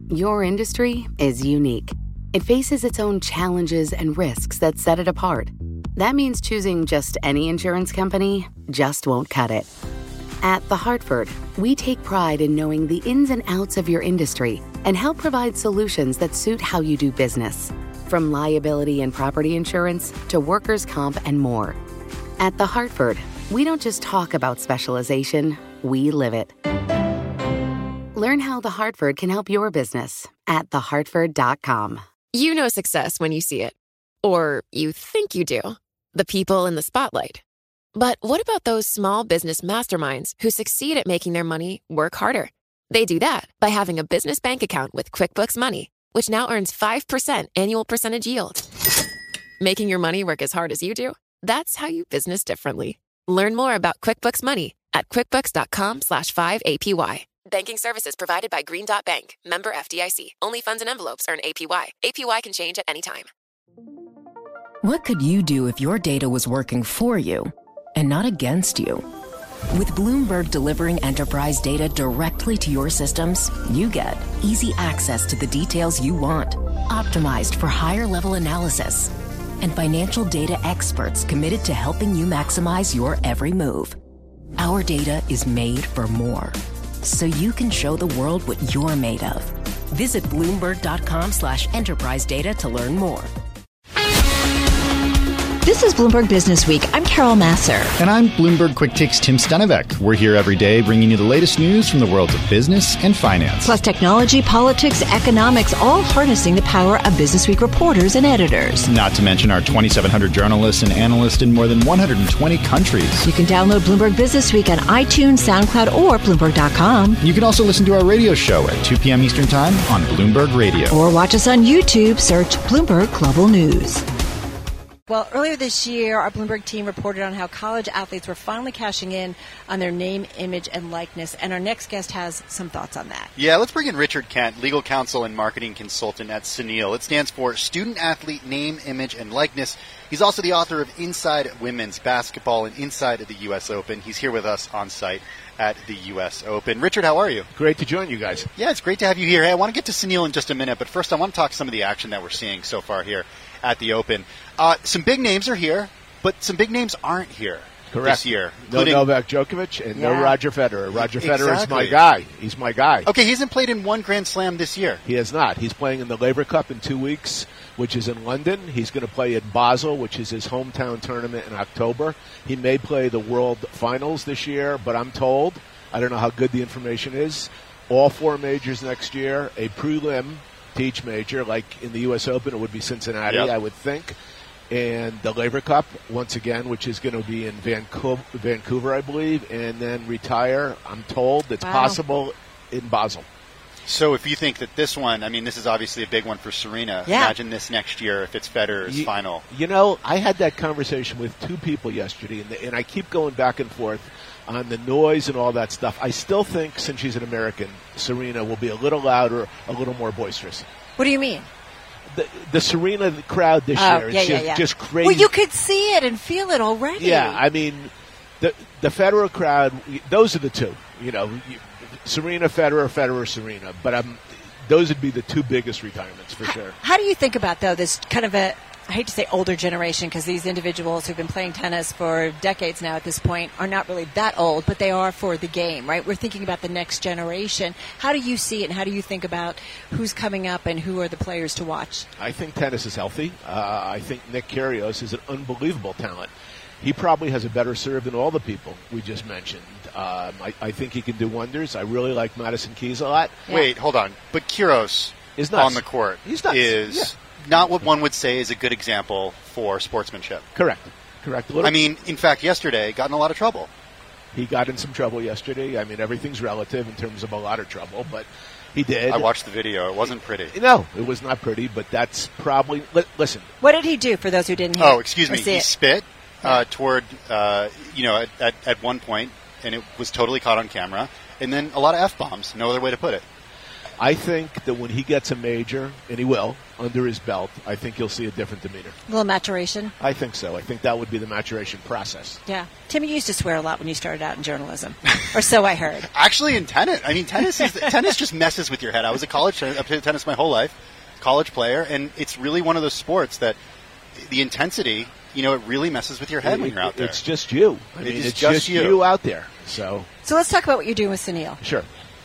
Your industry is unique. It faces its own challenges and risks that set it apart. That means choosing just any insurance company just won't cut it. At The Hartford, we take pride in knowing the ins and outs of your industry and help provide solutions that suit how you do business. From liability and property insurance to workers' comp and more. At The Hartford, we don't just talk about specialization, we live it. Learn how The Hartford can help your business at thehartford.com. You know success when you see it. Or you think you do. The people in the spotlight. But what about those small business masterminds who succeed at making their money work harder? They do that by having a business bank account with QuickBooks Money, which now earns 5% annual percentage yield. Making your money work as hard as you do? That's how you business differently. Learn more about QuickBooks Money at quickbooks.com/5APY. Banking services provided by Green Dot Bank. Member FDIC. Only funds and envelopes earn APY. APY can change at any time. What could you do if your data was working for you and not against you? With Bloomberg delivering enterprise data directly to your systems, you get easy access to the details you want, optimized for higher-level analysis, and financial data experts committed to helping you maximize your every move. Our data is made for more, so you can show the world what you're made of. Visit Bloomberg.com/enterprise data to learn more. This is Bloomberg Business Week. I'm Carol Masser. And I'm Bloomberg Quick Takes Tim Stunevec. We're here every day bringing you the latest news from the worlds of business and finance. Plus technology, politics, economics, all harnessing the power of Business Week reporters and editors. Not to mention our 2,700 journalists and analysts in more than 120 countries. You can download Bloomberg Business Week on iTunes, SoundCloud, or Bloomberg.com. You can also listen to our radio show at 2 p.m. Eastern Time on Bloomberg Radio. Or watch us on YouTube. Search Bloomberg Global News. Well, earlier this year, our Bloomberg team reported on how college athletes were finally cashing in on their name, image, and likeness. And our next guest has some thoughts on that. Yeah, let's bring in Richard Kent, legal counsel and marketing consultant at Sunil. It stands for Student Athlete Name, Image, and Likeness. He's also the author of Inside Women's Basketball and Inside the U.S. Open. He's here with us on site at the U.S. Open. Richard, how are you? Great to join you guys. Yeah, it's great to have you here. Hey, I want to get to Sunil in just a minute, but first I want to talk some of the action that we're seeing so far here at the Open. Some big names are here, but some big names aren't here this year. No Novak Djokovic and no Roger Federer. Roger Federer is my guy. He's my guy. Okay, he hasn't played in one Grand Slam this year. He has not. He's playing in the Laver Cup in 2 weeks, which is in London. He's going to play in Basel, which is his hometown tournament in October. He may play the World Finals this year, but I'm told, I don't know how good the information is, all four majors next year, a prelim to each major, like in the U.S. Open, it would be Cincinnati, I would think. And the Laver Cup, once again, which is going to be in Vancouver, I believe, and then retire, I'm told, it's possible in Basel. So if you think that this one, I mean, this is obviously a big one for Serena. Imagine this next year if it's Federer's final. You know, I had that conversation with two people yesterday, and I keep going back and forth on the noise and all that stuff. I still think, since she's an American, Serena will be a little louder, a little more boisterous. What do you mean? The Serena crowd this year is just crazy. Well, you could see it and feel it already. Yeah, I mean, the Federer crowd, those are the two. You know, Serena, Federer, Federer, Serena. But those would be the two biggest retirements for sure. How do you think about, though, this kind of I hate to say older generation, because these individuals who've been playing tennis for decades now at this point are not really that old, but they are for the game, right? We're thinking about the next generation. How do you see it, and how do you think about who's coming up and who are the players to watch? I think tennis is healthy. I think Nick Kyrgios is an unbelievable talent. He probably has a better serve than all the people we just mentioned. I think he can do wonders. I really like Madison Keys a lot. Yeah. Wait, hold on. But Kyrgios is nuts. On the court is not what one would say is a good example for sportsmanship. Correct. I mean, in fact, yesterday got in a lot of trouble. He got in some trouble yesterday. I mean, everything's relative in terms of a lot of trouble, but he did. I watched the video. It wasn't pretty. No, it was not pretty, but that's probably... Listen. What did he do, for those who didn't hear? Oh, excuse me. He spit toward, at one point, and it was totally caught on camera, and then a lot of F-bombs. No other way to put it. I think that when he gets a major, and he will, under his belt, I think you'll see a different demeanor. A little maturation? I think so. I think that would be the maturation process. Yeah. Tim, you used to swear a lot when you started out in journalism, or so I heard. Actually, in tennis. I mean, tennis just messes with your head. I was a college I played tennis my whole life, college player, and it's really one of those sports that the intensity, it really messes with your head when you're out there. It's just you. It's just you out there. So let's talk about what you're doing with Sunil. Sure.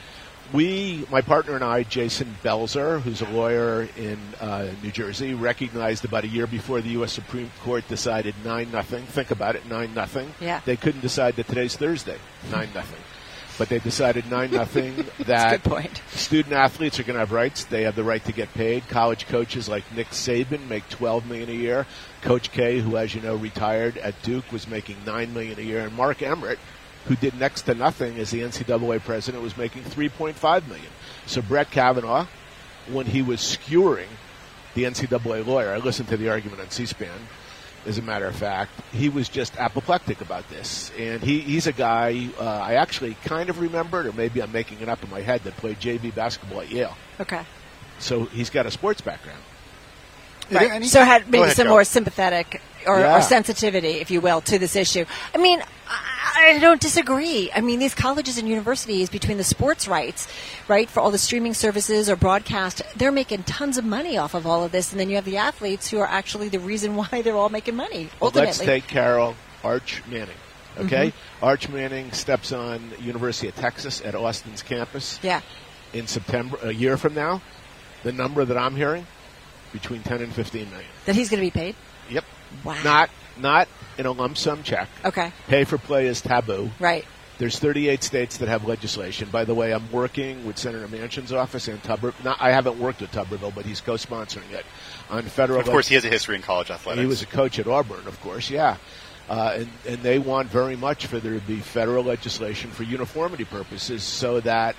My partner and I, Jason Belzer, who's a lawyer in New Jersey, recognized about a year before the U.S. Supreme Court decided 9-0. Think about it, 9-0. Yeah. They couldn't decide that today's Thursday, 9-0. But they decided 9-0 that good point. Student athletes are going to have rights. They have the right to get paid. College coaches like Nick Saban make $12 million a year. Coach K, who, as you know, retired at Duke, was making $9 million a year. And Mark Emmert, who did next to nothing as the NCAA president, was making $3.5 million. So Brett Kavanaugh, when he was skewering the NCAA lawyer, I listened to the argument on C-SPAN, as a matter of fact, he was just apoplectic about this. And he's a guy I actually kind of remembered, or maybe I'm making it up in my head, that played JV basketball at Yale. Okay. So he's got a sports background. Right. So had maybe some more sympathetic or sensitivity, if you will, to this issue. I mean, I don't disagree. I mean, these colleges and universities, between the sports rights, right, for all the streaming services or broadcast, they're making tons of money off of all of this. And then you have the athletes who are actually the reason why they're all making money, ultimately. Let's take, Carol, Arch Manning. Okay? Mm-hmm. Arch Manning steps on University of Texas at Austin's campus in September, a year from now. The number that I'm hearing, between 10 and 15 million. That he's going to be paid? Yep. Wow. Not in a lump sum check. Okay. Pay for play is taboo. Right. There's 38 states that have legislation. By the way, I'm working with Senator Manchin's office and Tuberville. I haven't worked with Tuberville, but he's co-sponsoring it on federal. Of course, he has a history in college athletics. He was a coach at Auburn, of course. Yeah. And they want very much for there to be federal legislation for uniformity purposes, so that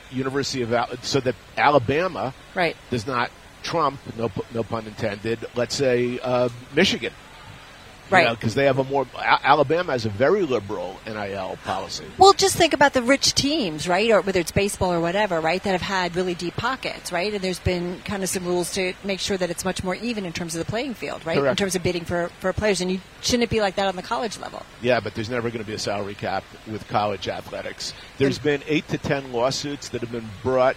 Alabama does not trump, no pun intended, let's say Michigan. Right. Because they have Alabama has a very liberal NIL policy. Well, just think about the rich teams, right? Or whether it's baseball or whatever, right? That have had really deep pockets, right? And there's been kind of some rules to make sure that it's much more even in terms of the playing field, right? Correct. In terms of bidding for players. And shouldn't it be like that on the college level? Yeah, but there's never going to be a salary cap with college athletics. There's been 8 to 10 lawsuits that have been brought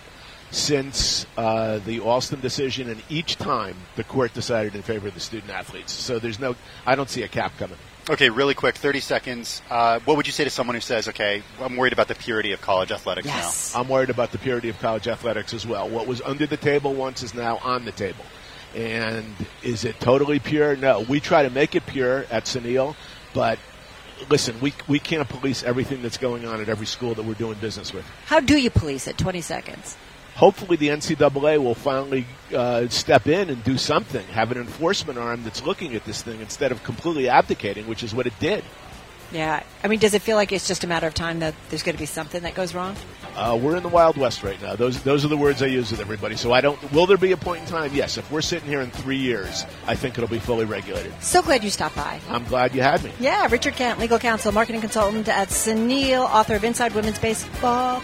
since the Alston decision, and each time the court decided in favor of the student athletes. So I don't see a cap coming. Okay, really quick, 30 seconds. What would you say to someone who says, okay, I'm worried about the purity of college athletics now? I'm worried about the purity of college athletics as well. What was under the table once is now on the table. And is it totally pure? No. We try to make it pure at Sunil, but listen, we can't police everything that's going on at every school that we're doing business with. How do you police it? 20 seconds. Hopefully the NCAA will finally step in and do something, have an enforcement arm that's looking at this thing instead of completely abdicating, which is what it did. Yeah. I mean, does it feel like it's just a matter of time that there's going to be something that goes wrong? We're in the Wild West right now. Those are the words I use with everybody. So will there be a point in time? Yes. If we're sitting here in 3 years, I think it'll be fully regulated. So glad you stopped by. I'm glad you had me. Yeah. Richard Kent, legal counsel, marketing consultant at Sunil, author of Inside Women's Basketball.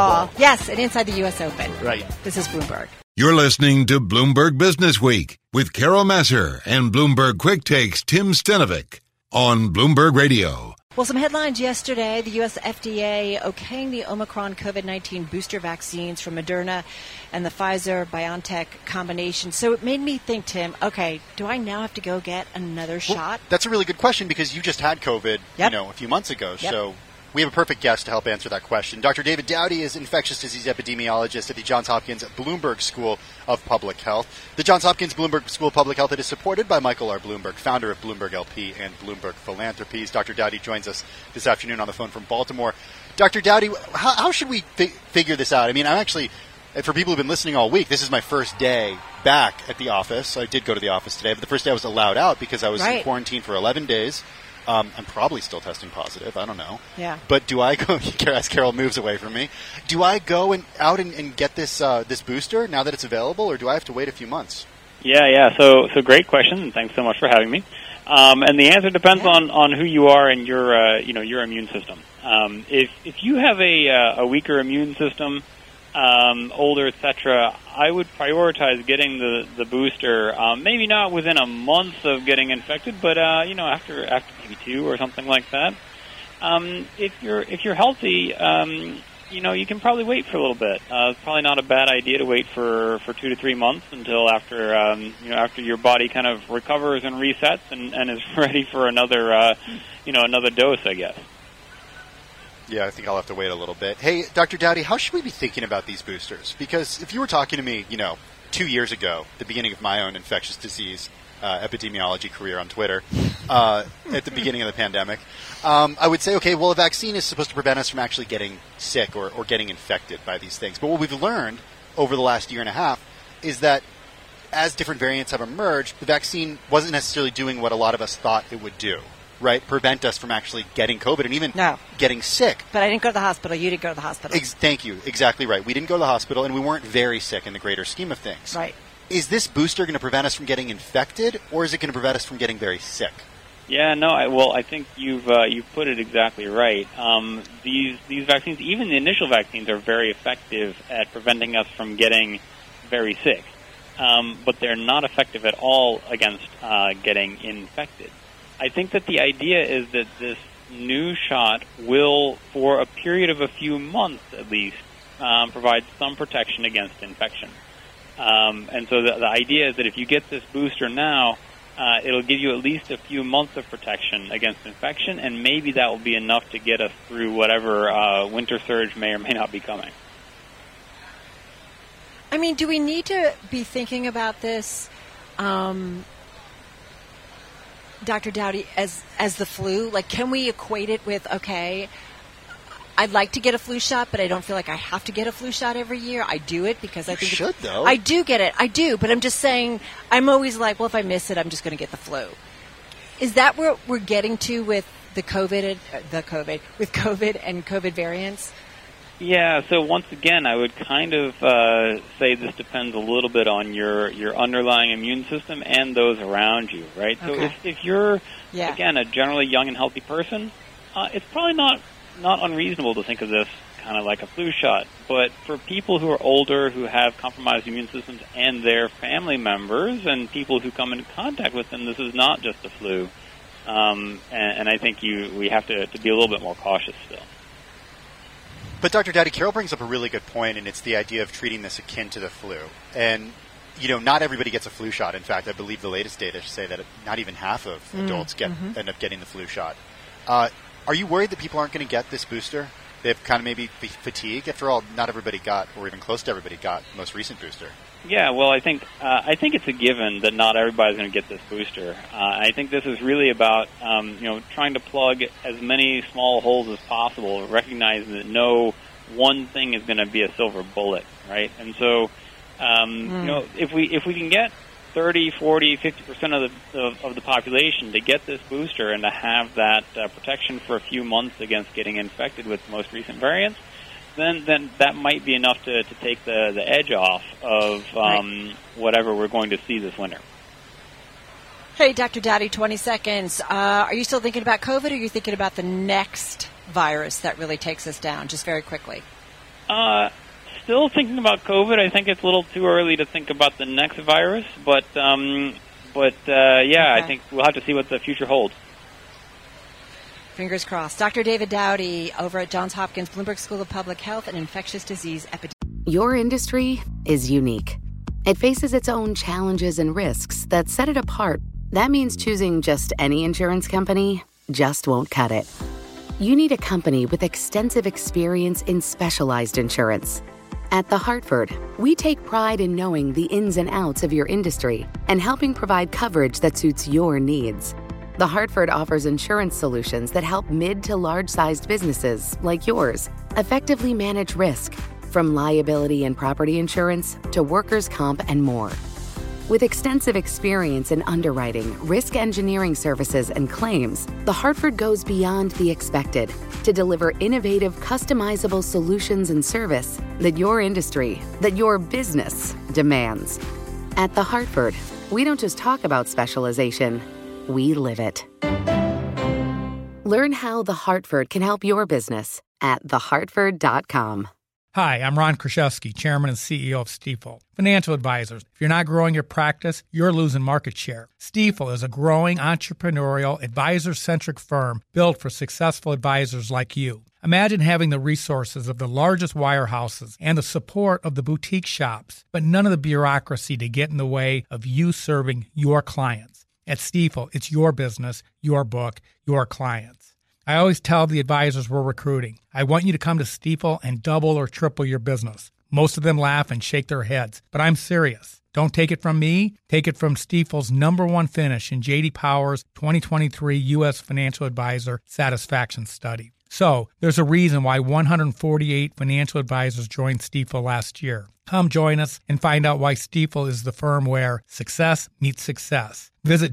Yes, and Inside the U.S. Open. Right. This is Bloomberg. You're listening to Bloomberg Business Week with Carol Massar and Bloomberg Quick Takes Tim Stenovic on Bloomberg Radio. Well, some headlines yesterday. The U.S. FDA okaying the Omicron COVID-19 booster vaccines from Moderna and the Pfizer-BioNTech combination. So it made me think, Tim, okay, do I now have to go get another shot? That's a really good question because you just had COVID, a few months ago. Yep. So we have a perfect guest to help answer that question. Dr. David Dowdy is infectious disease epidemiologist at the Johns Hopkins Bloomberg School of Public Health. The Johns Hopkins Bloomberg School of Public Health is supported by Michael R. Bloomberg, founder of Bloomberg LP and Bloomberg Philanthropies. Dr. Dowdy joins us this afternoon on the phone from Baltimore. Dr. Dowdy, how should we figure this out? I mean, I'm actually, for people who've been listening all week, this is my first day back at the office. I did go to the office today, but the first day I was allowed out because I was in quarantine for 11 days. I'm probably still testing positive. I don't know. Yeah. But do I go, as Carol moves away from me, do I go out and get this this booster now that it's available, or do I have to wait a few months? Yeah. So great question, and thanks so much for having me. And the answer depends on who you are and your immune system. If you have a weaker immune system, older, etc., I would prioritize getting the booster. Maybe not within a month of getting infected, but after maybe 2 or something like that. If you're healthy, you can probably wait for a little bit. It's probably not a bad idea to wait for 2 to 3 months until after your body kind of recovers and resets and is ready for another dose, I guess. Yeah, I think I'll have to wait a little bit. Hey, Dr. Dowdy, how should we be thinking about these boosters? Because if you were talking to me, 2 years ago, the beginning of my own infectious disease epidemiology career on Twitter, at the beginning of the pandemic, I would say, okay, well, a vaccine is supposed to prevent us from actually getting sick or getting infected by these things. But what we've learned over the last year and a half is that as different variants have emerged, the vaccine wasn't necessarily doing what a lot of us thought it would do. Right, prevent us from actually getting COVID and even getting sick. But I didn't go to the hospital. You didn't go to the hospital. Thank you. Exactly right. We didn't go to the hospital, and we weren't very sick in the greater scheme of things. Right. Is this booster going to prevent us from getting infected, or is it going to prevent us from getting very sick? Yeah, no. I think you've put it exactly right. These vaccines, even the initial vaccines, are very effective at preventing us from getting very sick, but they're not effective at all against getting infected. I think that the idea is that this new shot will, for a period of a few months at least, provide some protection against infection. And so the idea is that if you get this booster now, it'll give you at least a few months of protection against infection, and maybe that will be enough to get us through whatever winter surge may or may not be coming. I mean, do we need to be thinking about this, Dr. Dowdy, as the flu? Like, can we equate it with, okay, I'd like to get a flu shot, but I don't feel like I have to get a flu shot every year. I do it because I think you should, though. I do get it. I do, but I'm just saying, I'm always like, well, if I miss it, I'm just going to get the flu. Is that where we're getting to with with COVID and COVID variants? Yeah, so once again, I would kind of say this depends a little bit on your underlying immune system and those around you, right? Okay. So if you're, again, a generally young and healthy person, it's probably not unreasonable to think of this kind of like a flu shot. But for people who are older, who have compromised immune systems, and their family members and people who come into contact with them, this is not just a flu. And I think we have to be a little bit more cautious still. But Dr. Dowdy, Carol brings up a really good point, and it's the idea of treating this akin to the flu. And, not everybody gets a flu shot. In fact, I believe the latest data say that not even half of adults end up getting the flu shot. Are you worried that people aren't going to get this booster? They've kind of maybe fatigued? After all, not everybody got, or even close to everybody got, the most recent booster. Yeah, well, I think it's a given that not everybody's going to get this booster. I think this is really about trying to plug as many small holes as possible, recognizing that no one thing is going to be a silver bullet, right? And so, if we can get 30, 40, 50% of the population to get this booster and to have that protection for a few months against getting infected with the most recent variants, then that might be enough to take the edge off of whatever we're going to see this winter. Hey, Dr. Dowdy, 20 seconds. Are you still thinking about COVID, or are you thinking about the next virus that really takes us down, just very quickly? Still thinking about COVID. I think it's a little too early to think about the next virus, but I think we'll have to see what the future holds. Fingers crossed. Dr. David Dowdy over at Johns Hopkins Bloomberg School of Public Health and Infectious Disease Epidemiology. Your industry is unique. It faces its own challenges and risks that set it apart. That means choosing just any insurance company just won't cut it. You need a company with extensive experience in specialized insurance. At The Hartford, we take pride in knowing the ins and outs of your industry and helping provide coverage that suits your needs. The Hartford offers insurance solutions that help mid to large-sized businesses like yours effectively manage risk, from liability and property insurance to workers' comp and more. With extensive experience in underwriting, risk engineering services, and claims, The Hartford goes beyond the expected to deliver innovative, customizable solutions and service that your industry, that your business demands. At The Hartford, we don't just talk about specialization, we live it. Learn how The Hartford can help your business at thehartford.com. Hi, I'm Ron Kraszewski, Chairman and CEO of Stifel. Financial advisors, if you're not growing your practice, you're losing market share. Stifel is a growing, entrepreneurial, advisor-centric firm built for successful advisors like you. Imagine having the resources of the largest wirehouses and the support of the boutique shops, but none of the bureaucracy to get in the way of you serving your clients. At Stifel, it's your business, your book, your clients. I always tell the advisors we're recruiting, I want you to come to Stifel and double or triple your business. Most of them laugh and shake their heads, but I'm serious. Don't take it from me. Take it from Stifel's #1 finish in J.D. Power's 2023 U.S. Financial Advisor Satisfaction Study. So, there's a reason why 148 financial advisors joined Stifel last year. Come join us and find out why Stifel is the firm where success meets success. Visit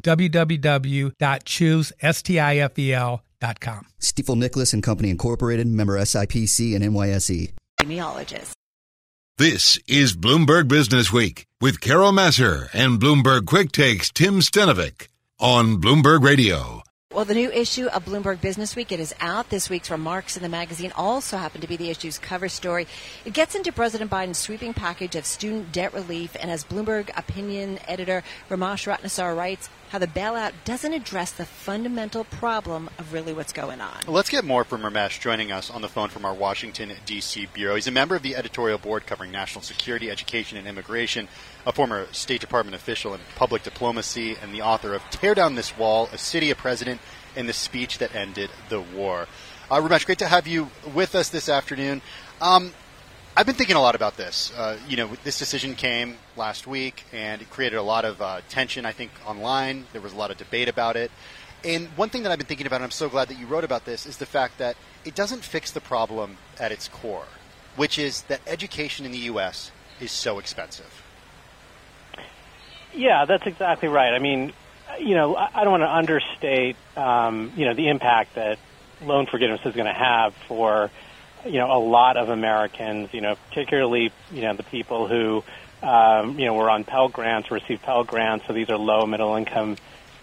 www.choosestifel.com. Stifel Nicholas and Company Incorporated, member SIPC and NYSE. Epidemiologist. This is Bloomberg Business Week with Carol Messer and Bloomberg Quick Takes Tim Stenovic on Bloomberg Radio. Well, the new issue of Bloomberg Business Week, it is out. This week's remarks in the magazine also happen to be the issue's cover story. It gets into President Biden's sweeping package of student debt relief, and as Bloomberg opinion editor Ramesh Ratnasar writes, how the bailout doesn't address the fundamental problem of really what's going on. Let's get more from Ramesh joining us on the phone from our Washington, D.C. bureau. He's a member of the editorial board covering national security, education, and immigration, a former State Department official in public diplomacy, and the author of Tear Down This Wall, A City, a President, and the Speech That Ended the War. Ramesh, great to have you with us this afternoon. I've been thinking a lot about this. This decision came last week, and it created a lot of tension, I think, online. There was a lot of debate about it. And one thing that I've been thinking about, and I'm so glad that you wrote about this, is the fact that it doesn't fix the problem at its core, which is that education in the U.S. is so expensive. Yeah, that's exactly right. I mean, I don't want to understate, the impact that loan forgiveness is going to have for, a lot of Americans, particularly, the people who, were on Pell Grants, received Pell Grants. So these are low, middle income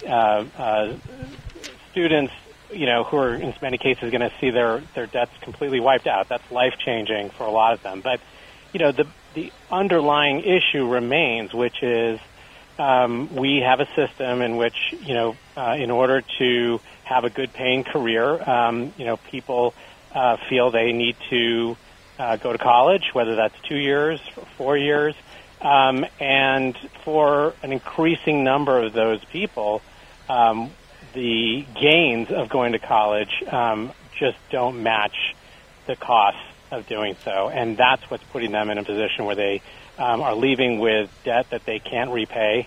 students, who are in many cases going to see their debts completely wiped out. That's life-changing for a lot of them. But, the underlying issue remains, which is, we have a system in which, in order to have a good paying career, people feel they need to go to college, whether that's 2 years, 4 years. And for an increasing number of those people, the gains of going to college just don't match the costs of doing so. And that's what's putting them in a position where they are leaving with debt that they can't repay.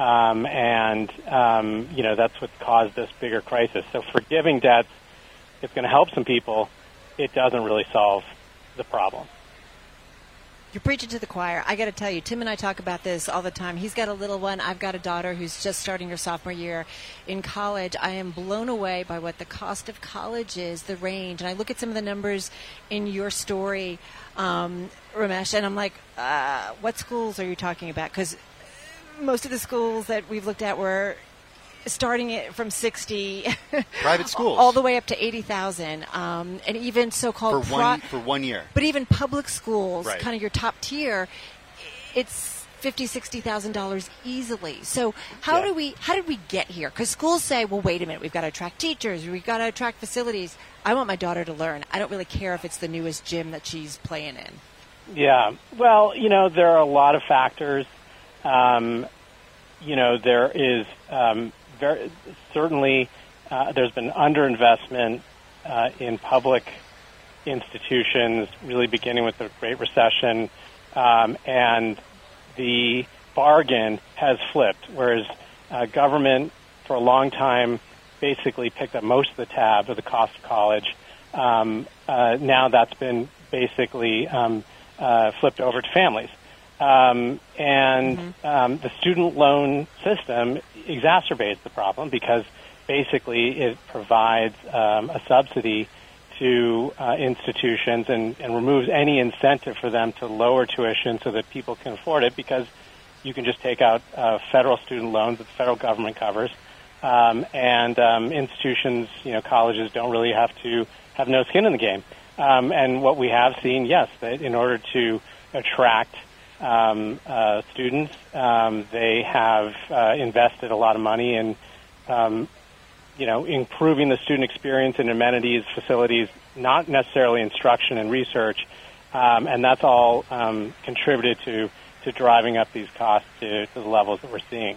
That's what caused this bigger crisis. So forgiving debts is going to help some people. It doesn't really solve the problem. You're preaching to the choir. I got to tell you, Tim and I talk about this all the time. He's got a little one. I've got a daughter who's just starting her sophomore year in college. I am blown away by what the cost of college is, the range. And I look at some of the numbers in your story, Ramesh, and I'm like, what schools are you talking about? Because most of the schools that we've looked at were starting it from 60 private schools all the way up to 80,000, and even so-called for 1 year. But even public schools, right, kind of your top tier, it's $50,000-$60,000 easily. So how did we get here? Because schools say, well, wait a minute, we've got to attract teachers, we've got to attract facilities. I want my daughter to learn. I don't really care if it's the newest gym that she's playing in. Yeah, well, there are a lot of factors. There is certainly there's been underinvestment in public institutions, really beginning with the Great Recession, and the bargain has flipped, whereas government for a long time basically picked up most of the tab of the cost of college. Now that's been basically flipped over to families. The student loan system exacerbates the problem because basically it provides a subsidy to institutions and removes any incentive for them to lower tuition so that people can afford it, because you can just take out federal student loans that the federal government covers. Institutions, colleges don't really have to have no skin in the game. And what we have seen, yes, that in order to attract students, they have invested a lot of money in, improving the student experience in amenities, facilities, not necessarily instruction and research, and that's all contributed to driving up these costs to the levels that we're seeing.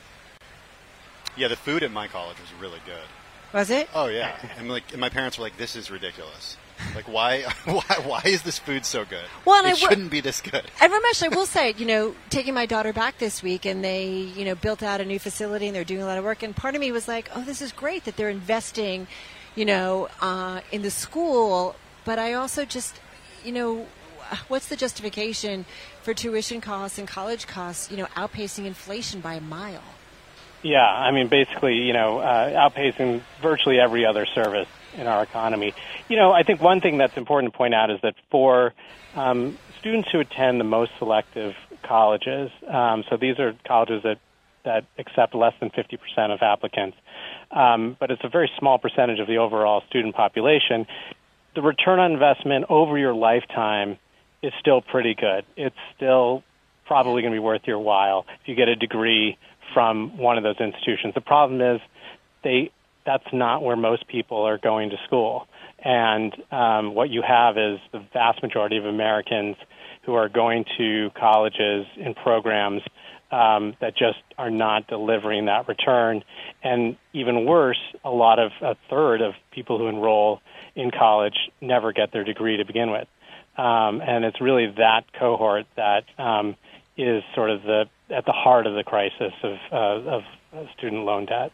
Yeah, the food at my college was really good. Was it? Oh yeah, and my parents were like, "This is ridiculous. Like, why is this food so good? Well, it shouldn't be this good." And Ramesh, I will say, taking my daughter back this week, and they, built out a new facility, and they're doing a lot of work. And part of me was like, "Oh, this is great that they're investing, in the school." But I also just, what's the justification for tuition costs and college costs, outpacing inflation by a mile? Yeah, I mean, basically, outpacing virtually every other service in our economy. I think one thing that's important to point out is that for students who attend the most selective colleges, so these are colleges that accept less than 50% of applicants, but it's a very small percentage of the overall student population, the return on investment over your lifetime is still pretty good. It's still probably going to be worth your while if you get a degree from one of those institutions. The problem is that's not where most people are going to school. And what you have is the vast majority of Americans who are going to colleges and programs that just are not delivering that return. And even worse, a third of people who enroll in college never get their degree to begin with. And it's really that cohort that is sort of at the heart of the crisis of student loan debt.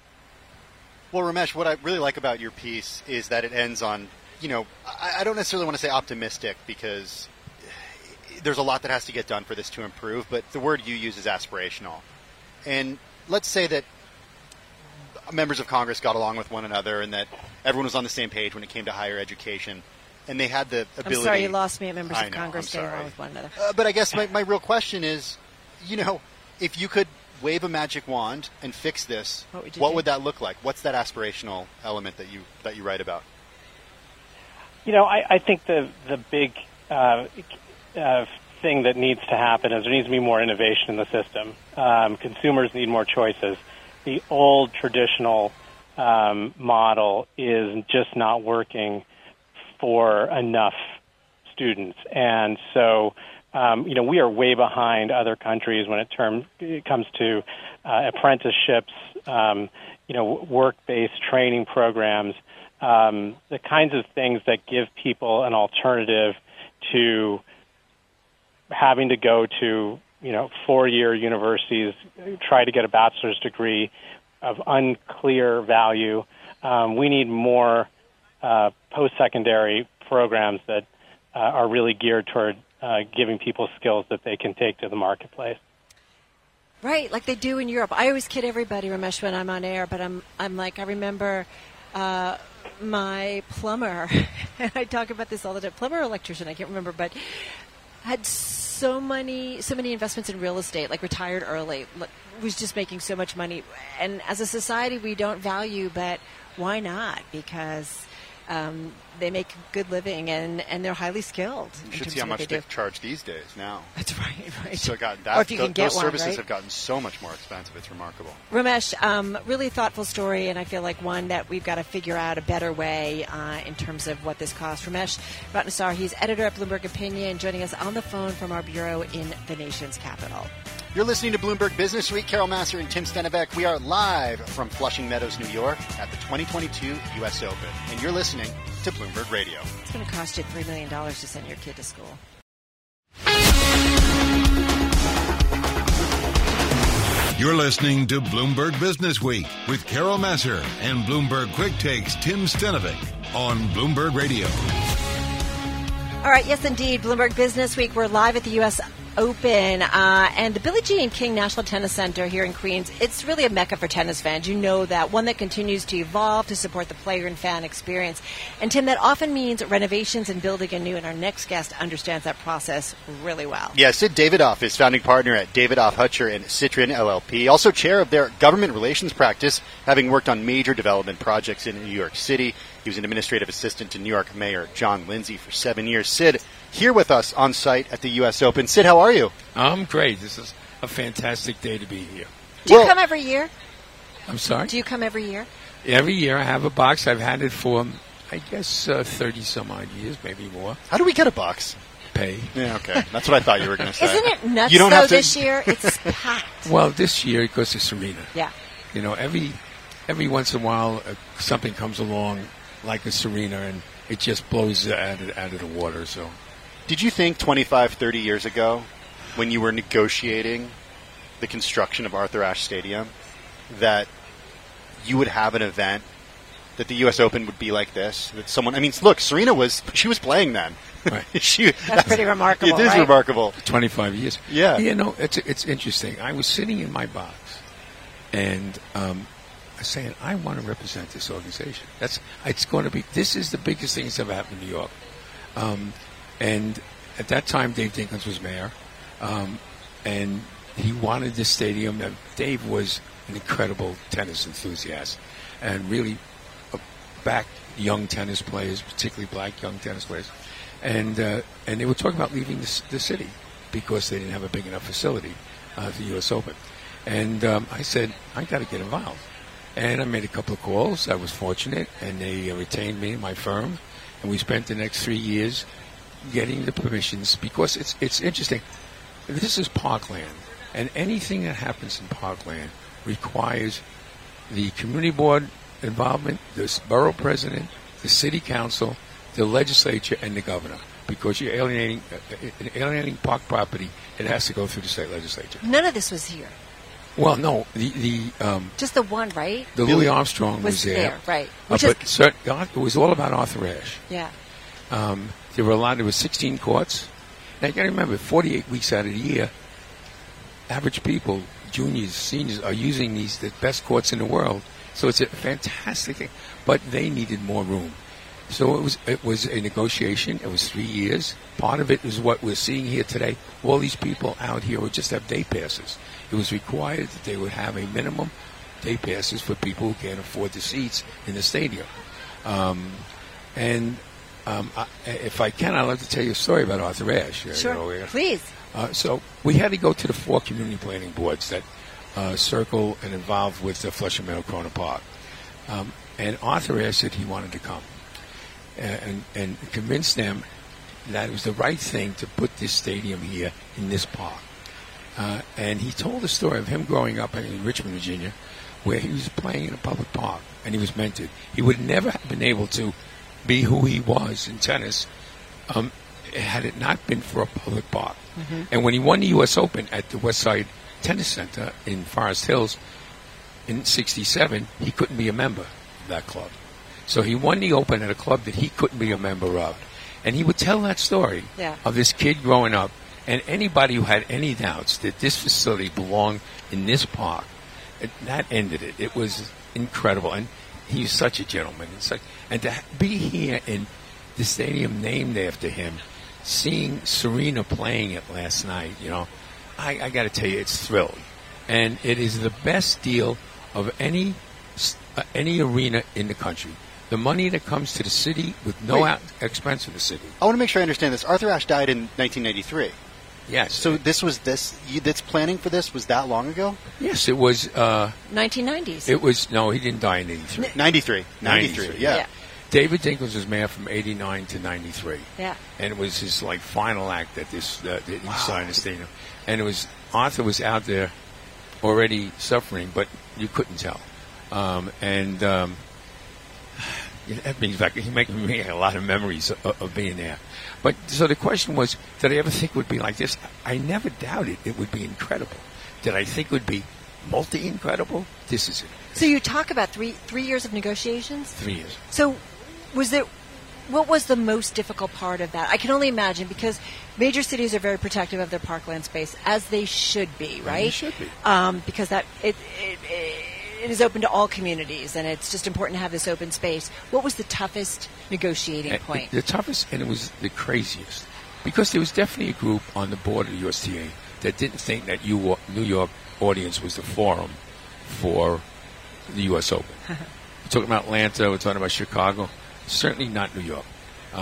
Well, Ramesh, what I really like about your piece is that it ends on, I don't necessarily want to say optimistic because there's a lot that has to get done for this to improve, but the word you use is aspirational. And let's say that members of Congress got along with one another and that everyone was on the same page when it came to higher education. And they had the ability... I'm sorry, you lost me at members of Congress getting along with one another. But I guess my real question is, if you could wave a magic wand and fix this, what would that look like? What's that aspirational element that you write about? I think the big thing that needs to happen is there needs to be more innovation in the system. Consumers need more choices. The old traditional model is just not working for enough students. And so, we are way behind other countries when it comes to apprenticeships, work-based training programs, the kinds of things that give people an alternative to having to go to, 4-year universities, try to get a bachelor's degree of unclear value. We need more post-secondary programs that are really geared toward giving people skills that they can take to the marketplace. Right, like they do in Europe. I always kid everybody, Ramesh, when I'm on air, but I'm like, I remember my plumber, and I talk about this all the time, plumber or electrician, I can't remember, but had so many investments in real estate, like retired early, was just making so much money. And as a society, we don't value, but why not? Because they make good living and they're highly skilled. You should see how much they charge these days now. That's right. So or if you can get those one, services right? have gotten so much more expensive. It's remarkable. Ramesh, really thoughtful story, and I feel like one that we've got to figure out a better way in terms of what this costs. Ramesh Ratnasar, he's editor at Bloomberg Opinion, joining us on the phone from our bureau in the nation's capital. You're listening to Bloomberg Business Week. Carol Massar and Tim Stenivek. We are live from Flushing Meadows, New York at the 2022 U.S. Open. And you're listening to Bloomberg Radio. It's going to cost you $3 million to send your kid to school. You're listening to Bloomberg Business Week with Carol Massar and Bloomberg Quick Takes Tim Stenivek on Bloomberg Radio. All right, yes, indeed. Bloomberg Business Week. We're live at the U.S. Open and the Billie Jean King National Tennis Center here in Queens. It's really a mecca for tennis fans. You know that. One that continues to evolve to support the player and fan experience. And, Tim, that often means renovations and building anew, and our next guest understands that process really well. Yeah, Sid Davidoff is founding partner at Davidoff Hutcher and Citrin LLP, also chair of their government relations practice, having worked on major development projects in New York City. He was an administrative assistant to New York Mayor John Lindsay for 7 years. Sid, here with us on site at the U.S. Open. Sid, how are you? I'm great. This is a fantastic day to be here. Do you come every year? I'm sorry? Do you come every year? Every year I have a box. I've had it for, I guess, 30-some-odd years, maybe more. How do we get a box? Pay. Yeah, okay. That's what I thought you were going to say. Isn't it nuts, you don't have to... this year? It's packed. Well, this year, because it's Serena. Yeah. You know, every once in a while, something comes along like a Serena, and it just blows out of the water. So, did you think 25, 30 years ago, when you were negotiating the construction of Arthur Ashe Stadium, that you would have an event, that the U.S. Open would be like this? That someone, I mean, look, Serena was playing then. Right. That's pretty remarkable. It is remarkable. 25 years. Yeah. You know, it's interesting. I was sitting in my box, and saying, I want to represent this organization. It's going to be. This is the biggest thing that's ever happened in New York. And at that time, Dave Dinkins was mayor, and he wanted this stadium. Now, Dave was an incredible tennis enthusiast, and really backed young tennis players, particularly black young tennis players. And they were talking about leaving the city because they didn't have a big enough facility for the U.S. Open. And I said, I got to get involved. And I made a couple of calls. I was fortunate, and they retained me and my firm. And we spent the next 3 years getting the permissions because it's interesting. This is parkland, and anything that happens in parkland requires the community board involvement, the borough president, the city council, the legislature, and the governor. Because you're alienating park property, it has to go through the state legislature. None of this was here. Well, no, just the one, right? The Louis Armstrong was there, right? But it was all about Arthur Ashe. Yeah. There were 16 courts. Now you got to remember, 48 weeks out of the year, average people, juniors, seniors, are using the best courts in the world. So it's a fantastic thing. But they needed more room. So it was a negotiation. It was 3 years. Part of it is what we're seeing here today. All these people out here would just have day passes. It was required that they would have a minimum day passes for people who can't afford the seats in the stadium. If I can, I'd like to tell you a story about Arthur Ashe. Sure, please. So we had to go to the 4 community planning boards that circle and involved with the Flushing Meadow Corona Park. And Arthur Ashe said he wanted to come and convinced them that it was the right thing to put this stadium here in this park. And he told the story of him growing up in Richmond, Virginia, where he was playing in a public park, and he was mentored. He would never have been able to be who he was in tennis had it not been for a public park. Mm-hmm. And when he won the U.S. Open at the Westside Tennis Center in Forest Hills in '67, he couldn't be a member of that club. So he won the Open at a club that he couldn't be a member of. And he would tell that story of this kid growing up. And anybody who had any doubts that this facility belonged in this park, that ended it. It was incredible. And he was such a gentleman. And to be here in the stadium named after him, seeing Serena playing it last night, I got to tell you, it's thrilling. And it is the best deal of any arena in the country. The money that comes to the city with no expense of the city. I want to make sure I understand this. Arthur Ashe died in 1993. Yes. So that's planning for this was that long ago? Yes, it was. 1990s. It was, no, he didn't die in 83. 93, yeah. David Dinkins was mayor from 89 to 93. Yeah. And it was his final act that he signed the stadium. And Arthur was out there already suffering, but you couldn't tell. That brings back, he making me a lot of memories of being there. But so the question was, did I ever think it would be like this? I never doubted it would be incredible. Did I think it would be multi-incredible? This is it. So you talk about three years of negotiations? 3 years. So what was the most difficult part of that? I can only imagine, because major cities are very protective of their parkland space, as they should be, right? They should be. Because it is open to all communities, and it's just important to have this open space. What was the toughest negotiating point? The toughest, and it was the craziest, because there was definitely a group on the board of the USTA that didn't think that New York audience was the forum for the U.S. Open. We're talking about Atlanta, we're talking about Chicago. certainly not New York.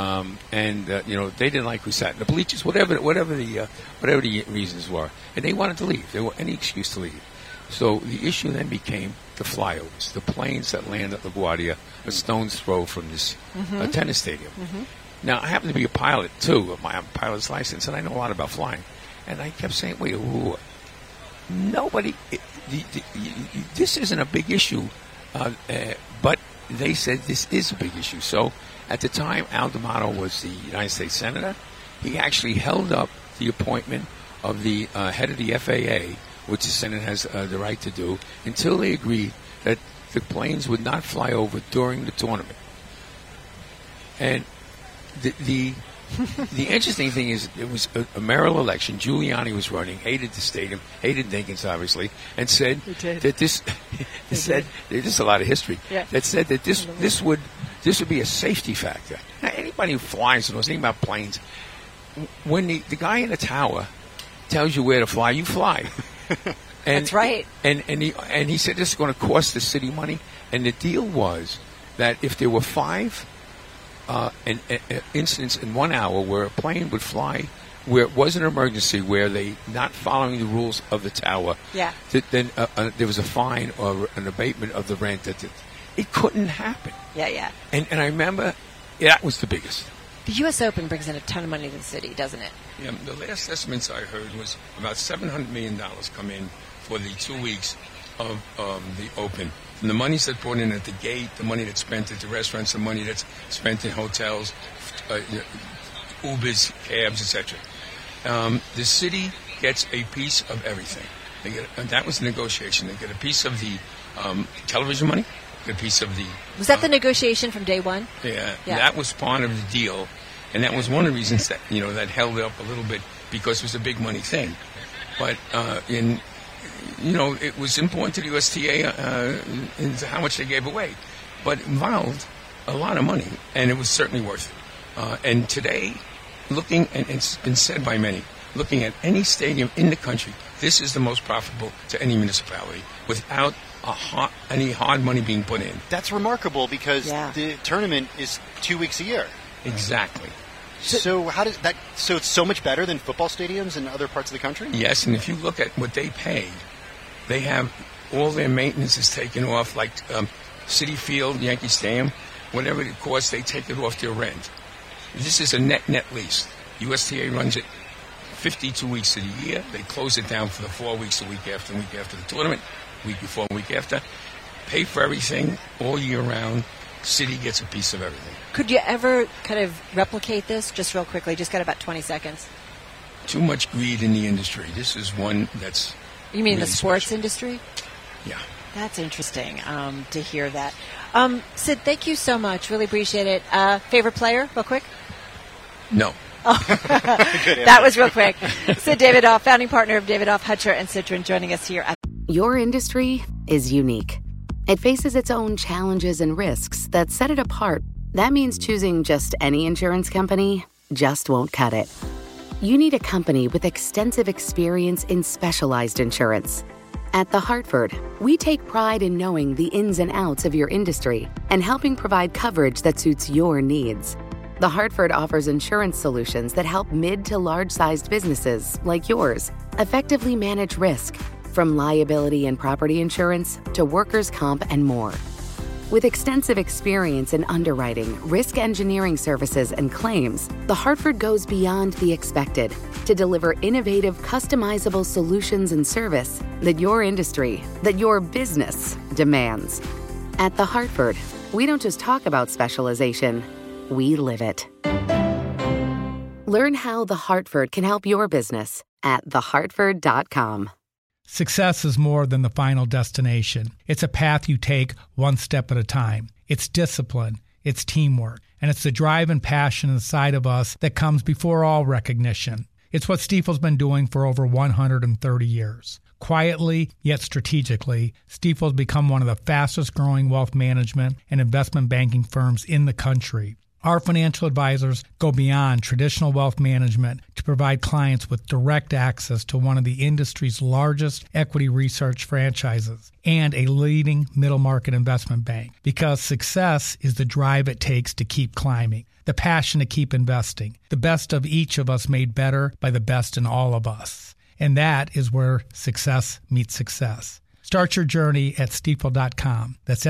They didn't like who sat in the bleachers, whatever the reasons were, and they wanted to leave. There were any excuse to leave. So the issue then became the flyovers, the planes that land at LaGuardia, a stone's throw from this tennis stadium. Mm-hmm. Now, I happen to be a pilot, too, of my pilot's license, and I know a lot about flying. And I kept saying, wait, nobody, this isn't a big issue, but they said this is a big issue. So at the time, Al D'Amato was the United States Senator. He actually held up the appointment of the head of the FAA, which the Senate has the right to do, until they agreed that the planes would not fly over during the tournament. And the interesting thing is, it was a mayoral election. Giuliani was running, hated the stadium, hated Dinkins, obviously, and said that this. Said there's a lot of history. Yeah. That said that this would be a safety factor. Now, anybody who flies and knows anything about planes, when the guy in the tower tells you where to fly, you fly. And, that's right. And he said this is going to cost the city money. And the deal was that if there were 5 incidents in 1 hour where a plane would fly, where it was an emergency, where they not following the rules of the tower, then there was a fine or an abatement of the rent. It couldn't happen. Yeah. And I remember that was the biggest. The U.S. Open brings in a ton of money to the city, doesn't it? Yeah, the last estimates I heard was about $700 million come in for the 2 weeks of the Open. From the monies that brought in at the gate, the money that's spent at the restaurants, the money that's spent in hotels, Ubers, cabs, etc. The city gets a piece of everything. And that was the negotiation. They get a piece of the television money, get a piece of the... Was that the negotiation from day one? Yeah, that was part of the deal. And that was one of the reasons that, that held it up a little bit, because it was a big money thing. But it was important to the USTA in how much they gave away. But it involved a lot of money, and it was certainly worth it. And today, looking, and it's been said by many, looking at any stadium in the country, this is the most profitable to any municipality without any hard money being put in. That's remarkable, because the tournament is 2 weeks a year. Exactly. So how does that? So it's so much better than football stadiums in other parts of the country? Yes, and if you look at what they pay, they have all their maintenance is taken off, like Citi Field, Yankee Stadium, whatever it costs, they take it off their rent. This is a net lease. USTA runs it 52 weeks of the year. They close it down for the 4 weeks, the week after the tournament, week before, week after. Pay for everything all year round. City gets a piece of everything. Could you ever kind of replicate this, just real quickly? Just got about 20 seconds. Too much greed in the industry. This is one that's... You mean really the sports special. industry? Yeah. That's interesting to hear that. Sid, thank you so much. Really appreciate it. Favorite player, real quick? No. That was real quick. Sid Davidoff, founding partner of Davidoff, Hutcher, and Citron, joining us here. Your industry is unique. It faces its own challenges and risks that set it apart. That means choosing just any insurance company just won't cut it. You need a company with extensive experience in specialized insurance. At The Hartford, we take pride in knowing the ins and outs of your industry and helping provide coverage that suits your needs. The Hartford offers insurance solutions that help mid to large-sized businesses like yours effectively manage risk, from liability and property insurance to workers' comp and more. With extensive experience in underwriting, risk engineering services, and claims, The Hartford goes beyond the expected to deliver innovative, customizable solutions and service that your industry, that your business demands. At The Hartford, we don't just talk about specialization, we live it. Learn how The Hartford can help your business at thehartford.com. Success is more than the final destination. It's a path you take one step at a time. It's discipline, it's teamwork, and it's the drive and passion inside of us that comes before all recognition. It's what Stifel's been doing for over 130 years. Quietly, yet strategically, Stifel's become one of the fastest growing wealth management and investment banking firms in the country. Our financial advisors go beyond traditional wealth management to provide clients with direct access to one of the industry's largest equity research franchises and a leading middle market investment bank. Because success is the drive it takes to keep climbing, the passion to keep investing, the best of each of us made better by the best in all of us. And that is where success meets success. Start your journey at Stifel.com. That's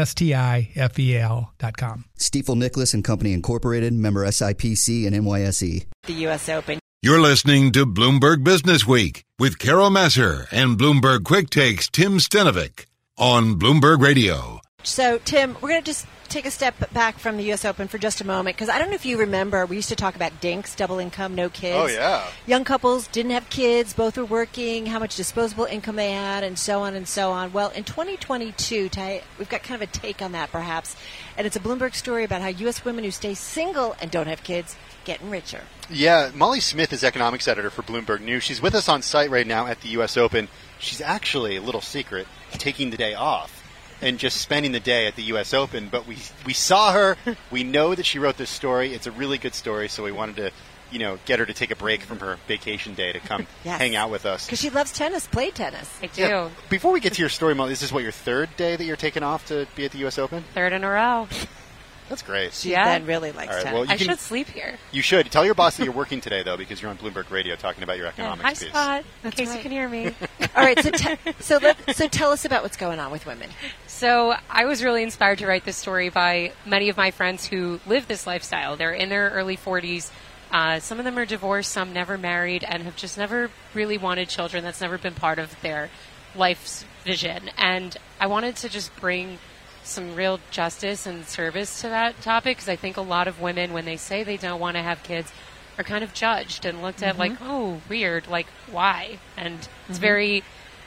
STIFEL.com. Stifel Nicholas and Company Incorporated, member SIPC and NYSE. The U.S. Open. You're listening to Bloomberg Business Week with Carol Messer and Bloomberg Quick Takes Tim Stenovic on Bloomberg Radio. So, Tim, we're going to just take a step back from the U.S. Open for just a moment, because I don't know if you remember, we used to talk about DINKs, double income, no kids. Oh, yeah. Young couples didn't have kids, both were working, how much disposable income they had, and so on and so on. Well, in 2022, we've got kind of a take on that, perhaps, and it's a Bloomberg story about how U.S. women who stay single and don't have kids getting richer. Yeah, Molly Smith is economics editor for Bloomberg News. She's with us on site right now at the U.S. Open. She's actually, a little secret, taking the day off and just spending the day at the U.S. Open. But we saw her. We know that she wrote this story. It's a really good story, so we wanted to, get her to take a break from her vacation day to come hang out with us. Because she loves tennis, play tennis. I do. Yeah. Before we get to your story, Molly, this is what, your third day that you're taking off to be at the U.S. Open? Third in a row. That's great. She then really likes right, tennis. well, I should sleep here. You should. Tell your boss that you're working today, though, because you're on Bloomberg Radio talking about your economics piece. Hi, Scott. In case you can hear me. All right, so tell us about what's going on with women. So I was really inspired to write this story by many of my friends who live this lifestyle. They're in their early 40s. Some of them are divorced, some never married, and have just never really wanted children. That's never been part of their life's vision. And I wanted to just bring some real justice and service to that topic, because I think a lot of women, when they say they don't want to have kids, are kind of judged and looked at like, oh, weird, like, why? And it's very,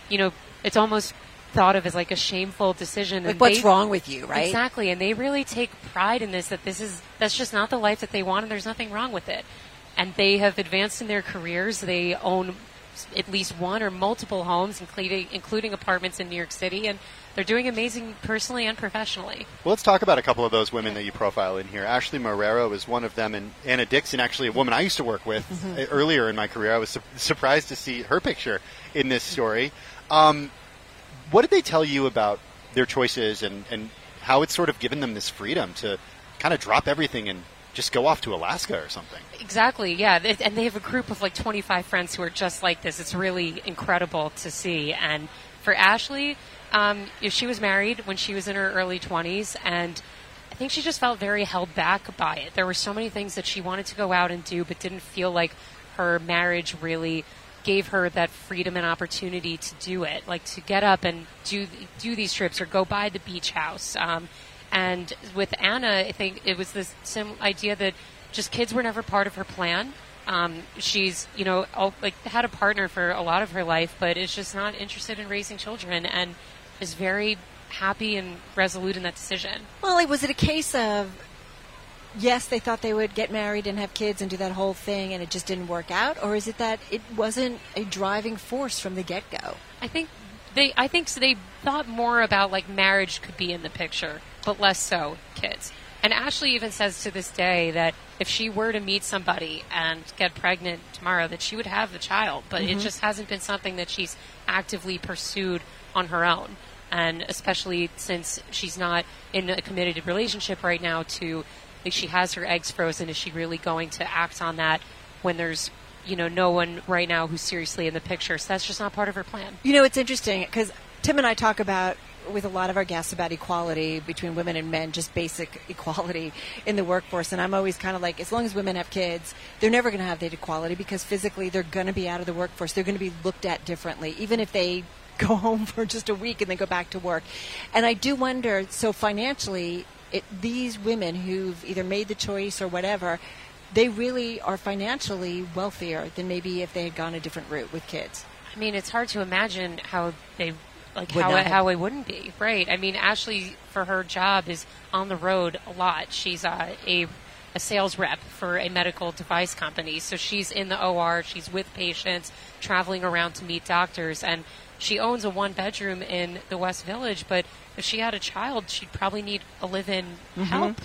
it's almost thought of as like a shameful decision. Like, what's wrong with you, right? Exactly. And they really take pride in this, that's just not the life that they want, and there's nothing wrong with it. And they have advanced in their careers. They own at least one or multiple homes, including apartments in New York City, and they're doing amazing personally and professionally. Well, let's talk about a couple of those women that you profile in here. Ashley Marrero is one of them, and Anna Dixon, actually a woman I used to work with earlier in my career. I was surprised to see her picture in this story. What did they tell you about their choices and how it's sort of given them this freedom to kind of drop everything and just go off to Alaska or something? Exactly, yeah. And they have a group of like 25 friends who are just like this. It's really incredible to see. And for Ashley, she was married when she was in her early 20s, and I think she just felt very held back by it. There were so many things that she wanted to go out and do, but didn't feel like her marriage really gave her that freedom and opportunity to do it, like to get up and do these trips or go buy the beach house. And with Anna, I think it was this idea that just kids were never part of her plan. She's, had a partner for a lot of her life, but is just not interested in raising children and is very happy and resolute in that decision. Well, was it a case of, yes, they thought they would get married and have kids and do that whole thing and it just didn't work out? Or is it that it wasn't a driving force from the get-go? I think they thought more about like marriage could be in the picture, but less so kids. And Ashley even says to this day that if she were to meet somebody and get pregnant tomorrow, that she would have a child, but it just hasn't been something that she's actively pursued on her own. And especially since she's not in a committed relationship right now, she has her eggs frozen. Is she really going to act on that when there's, no one right now who's seriously in the picture? So that's just not part of her plan. It's interesting because Tim and I talk about, with a lot of our guests, about equality between women and men, just basic equality in the workforce. And I'm always kind of like, as long as women have kids, they're never going to have that equality because physically they're going to be out of the workforce. They're going to be looked at differently, even if they go home for just a week and then go back to work. And I do wonder, so financially, these women who've either made the choice or whatever, they really are financially wealthier than maybe if they had gone a different route with kids. I mean, it's hard to imagine how they... how it wouldn't be, right? I mean, Ashley, for her job, is on the road a lot. She's a a sales rep for a medical device company. So she's in the OR, she's with patients, traveling around to meet doctors, and she owns a one-bedroom in the West Village, but if she had a child, she'd probably need a live-in help.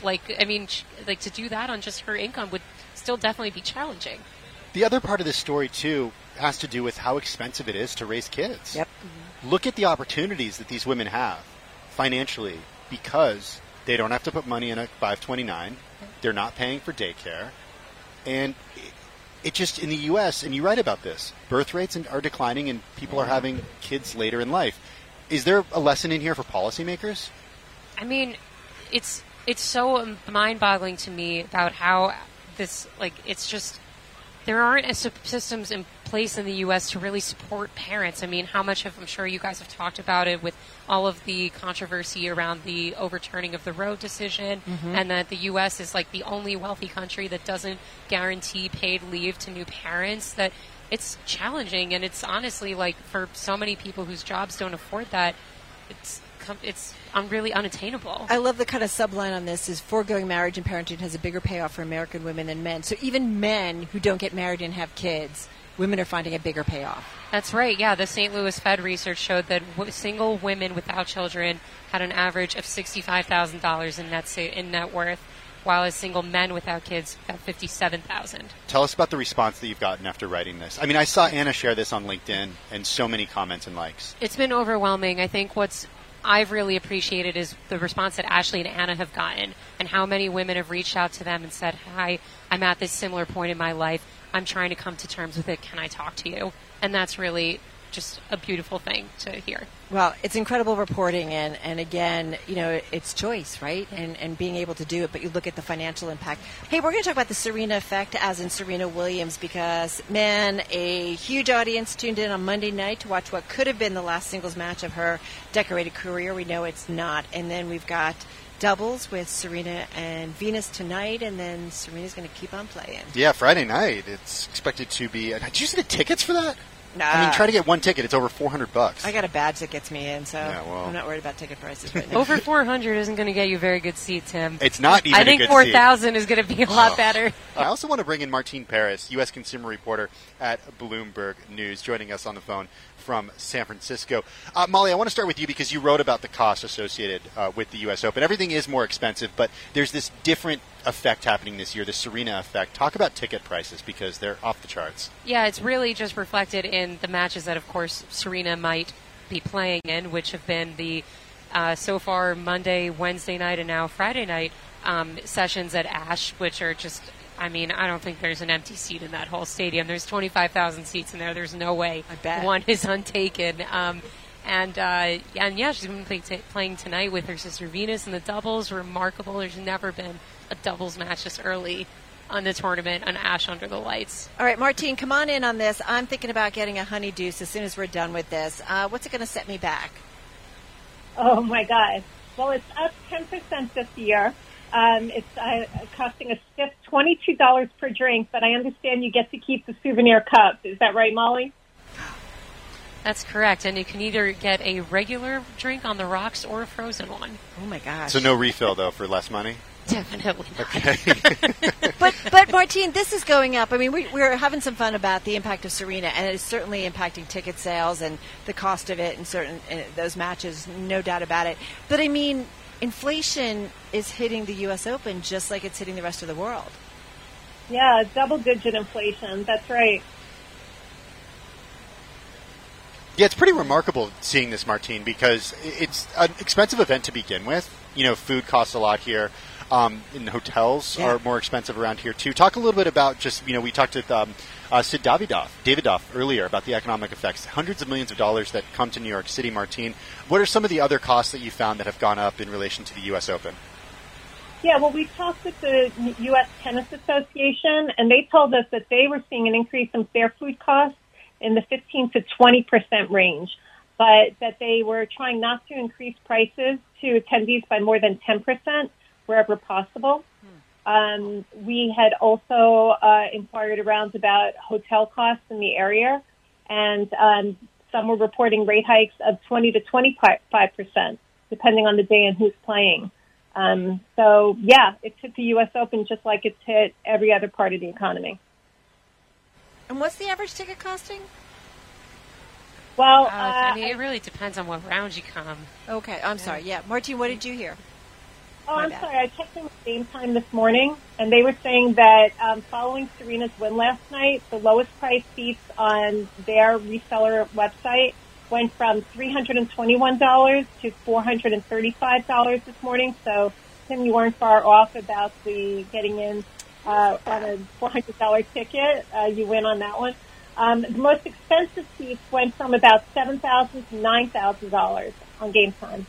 To do that on just her income would still definitely be challenging. The other part of this story, too, has to do with how expensive it is to raise kids. Yep. Look at the opportunities that these women have financially because they don't have to put money in a 529. They're not paying for daycare. And it just, in the U.S., and you write about this, birth rates are declining and people are having kids later in life. Is there a lesson in here for policymakers? I mean, it's so mind-boggling to me about how this, it's just, there aren't systems in place in the U.S. to really support parents. I mean, how much I'm sure you guys have talked about it with all of the controversy around the overturning of the Roe decision, and that the U.S. is the only wealthy country that doesn't guarantee paid leave to new parents, that it's challenging. And it's honestly, for so many people whose jobs don't afford that, it's really unattainable. I love the kind of subline on this is foregoing marriage and parenting has a bigger payoff for American women than men. So even men who don't get married and have kids, women are finding a bigger payoff. That's right. Yeah, the St. Louis Fed research showed that single women without children had an average of $65,000 in net worth, while as single men without kids got $57,000. Tell us about the response that you've gotten after writing this. I mean, I saw Anna share this on LinkedIn and so many comments and likes. It's been overwhelming. I think what's I've really appreciated is the response that Ashley and Anna have gotten, and how many women have reached out to them and said, hi, I'm at this similar point in my life. I'm trying to come to terms with it. Can I talk to you? And that's really just a beautiful thing to hear. Well, it's incredible reporting, and again, it's choice, right? And being able to do it, but you look at the financial impact. Hey, we're going to talk about the Serena effect, as in Serena Williams, because, man, a huge audience tuned in on Monday night to watch what could have been the last singles match of her decorated career. We know it's not. And then we've got doubles with Serena and Venus tonight, and then Serena's going to keep on playing. Yeah, Friday night. It's expected to be. Did you see the tickets for that? Nah. I mean, try to get one ticket. It's over $400. I got a badge that gets me in, so I'm not worried about ticket prices right now. Over $400 isn't going to get you a very good seat, Tim. It's not even. I think $4,000 is going to be a lot better. I also want to bring in Martine Paris, U.S. consumer reporter at Bloomberg News, joining us on the phone from San Francisco. Molly, I want to start with you because you wrote about the cost associated with the U.S. Open. Everything is more expensive, but there's this different effect happening this year, the Serena effect. Talk about ticket prices because they're off the charts. Yeah, it's really just reflected in the matches that, of course, Serena might be playing in, which have been the so far Monday, Wednesday night, and now Friday night sessions at Ashe, which are just, I mean, I don't think there's an empty seat in that whole stadium. There's 25,000 seats in there. There's no way one is untaken. And she's going to be playing tonight with her sister Venus in the doubles. Remarkable. There's never been a doubles match this early on the tournament on Ashe under the lights. All right, Martine, come on in on this. I'm thinking about getting a honeydew as soon as we're done with this. What's it going to set me back? Oh, my God. Well, it's up 10% this year. It's costing a stiff $22 per drink, but I understand you get to keep the souvenir cup. Is that right, Molly? That's correct, and you can either get a regular drink on the rocks or a frozen one. Oh, my gosh. So no refill, though, for less money? Definitely not. Okay. But Martine, this is going up. I mean, we're having some fun about the impact of Serena, and it's certainly impacting ticket sales and the cost of it in certain those matches, no doubt about it. But, I mean, inflation is hitting the U.S. Open just like it's hitting the rest of the world. Yeah, double-digit inflation. That's right. Yeah, it's pretty remarkable seeing this, Martine, because it's an expensive event to begin with. You know, food costs a lot here. And hotels are more expensive around here, too. Talk a little bit about just, we talked to Sid Davidoff earlier about the economic effects, hundreds of millions of dollars that come to New York City, Martine. What are some of the other costs that you found that have gone up in relation to the U.S. Open? Yeah, well, we talked with the U.S. Tennis Association, and they told us that they were seeing an increase in fair food costs in the 15 to 20% range, but that they were trying not to increase prices to attendees by more than 10% wherever possible. We had also inquired around about hotel costs in the area, and some were reporting rate hikes of 20 to 25%, depending on the day and who's playing. So, yeah, it's hit the U.S. Open just like it's hit every other part of the economy. And what's the average ticket costing? Well, I mean, it really depends on what round you come. Okay, I'm sorry. Yeah, Martine, what did you hear? Oh, I'm sorry. I checked in with Game Time this morning, and they were saying that following Serena's win last night, the lowest price seats on their reseller website went from $321 to $435 this morning. So, Tim, you weren't far off about the getting in on a $400 ticket. You win on that one. The most expensive seats went from about $7,000 to $9,000 on Game Time.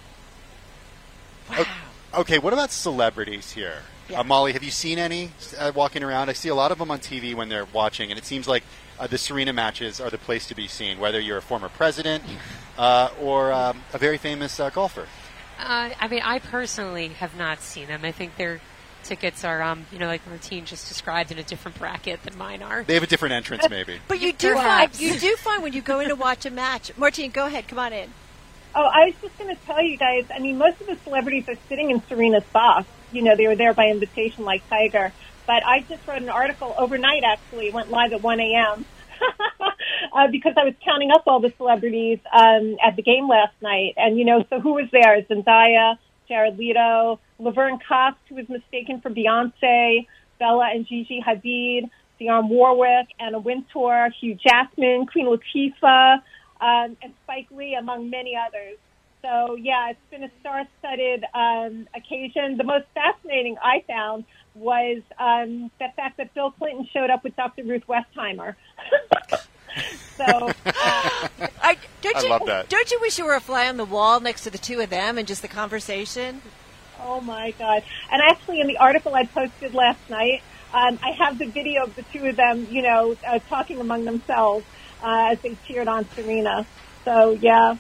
Wow. Okay, what about celebrities here? Yeah. Molly, have you seen any walking around? I see a lot of them on TV when they're watching, and it seems like the Serena matches are the place to be seen, whether you're a former president or a very famous golfer. I mean, I personally have not seen them. I think their tickets are, like Martine just described, in a different bracket than mine are. They have a different entrance, maybe. But you do find when you go in to watch a match. Martine, go ahead. Come on in. Oh, I was just going to tell you guys, I mean, most of the celebrities are sitting in Serena's box. You know, they were there by invitation like Tiger. But I just wrote an article overnight, actually. It went live at 1 a.m. Because I was counting up all the celebrities at the game last night. And, so who was there? Zendaya, Jared Leto, Laverne Cox, who was mistaken for Beyonce, Bella and Gigi Hadid, Dionne Warwick, Anna Wintour, Hugh Jackman, Queen Latifah, and Spike Lee, among many others. So, yeah, it's been a star-studded occasion. The most fascinating I found was the fact that Bill Clinton showed up with Dr. Ruth Westheimer. So, I love that. Don't you wish you were a fly on the wall next to the two of them and just the conversation? Oh, my God. And actually, in the article I posted last night, I have the video of the two of them, talking among themselves as they cheered on Serena. So, yeah.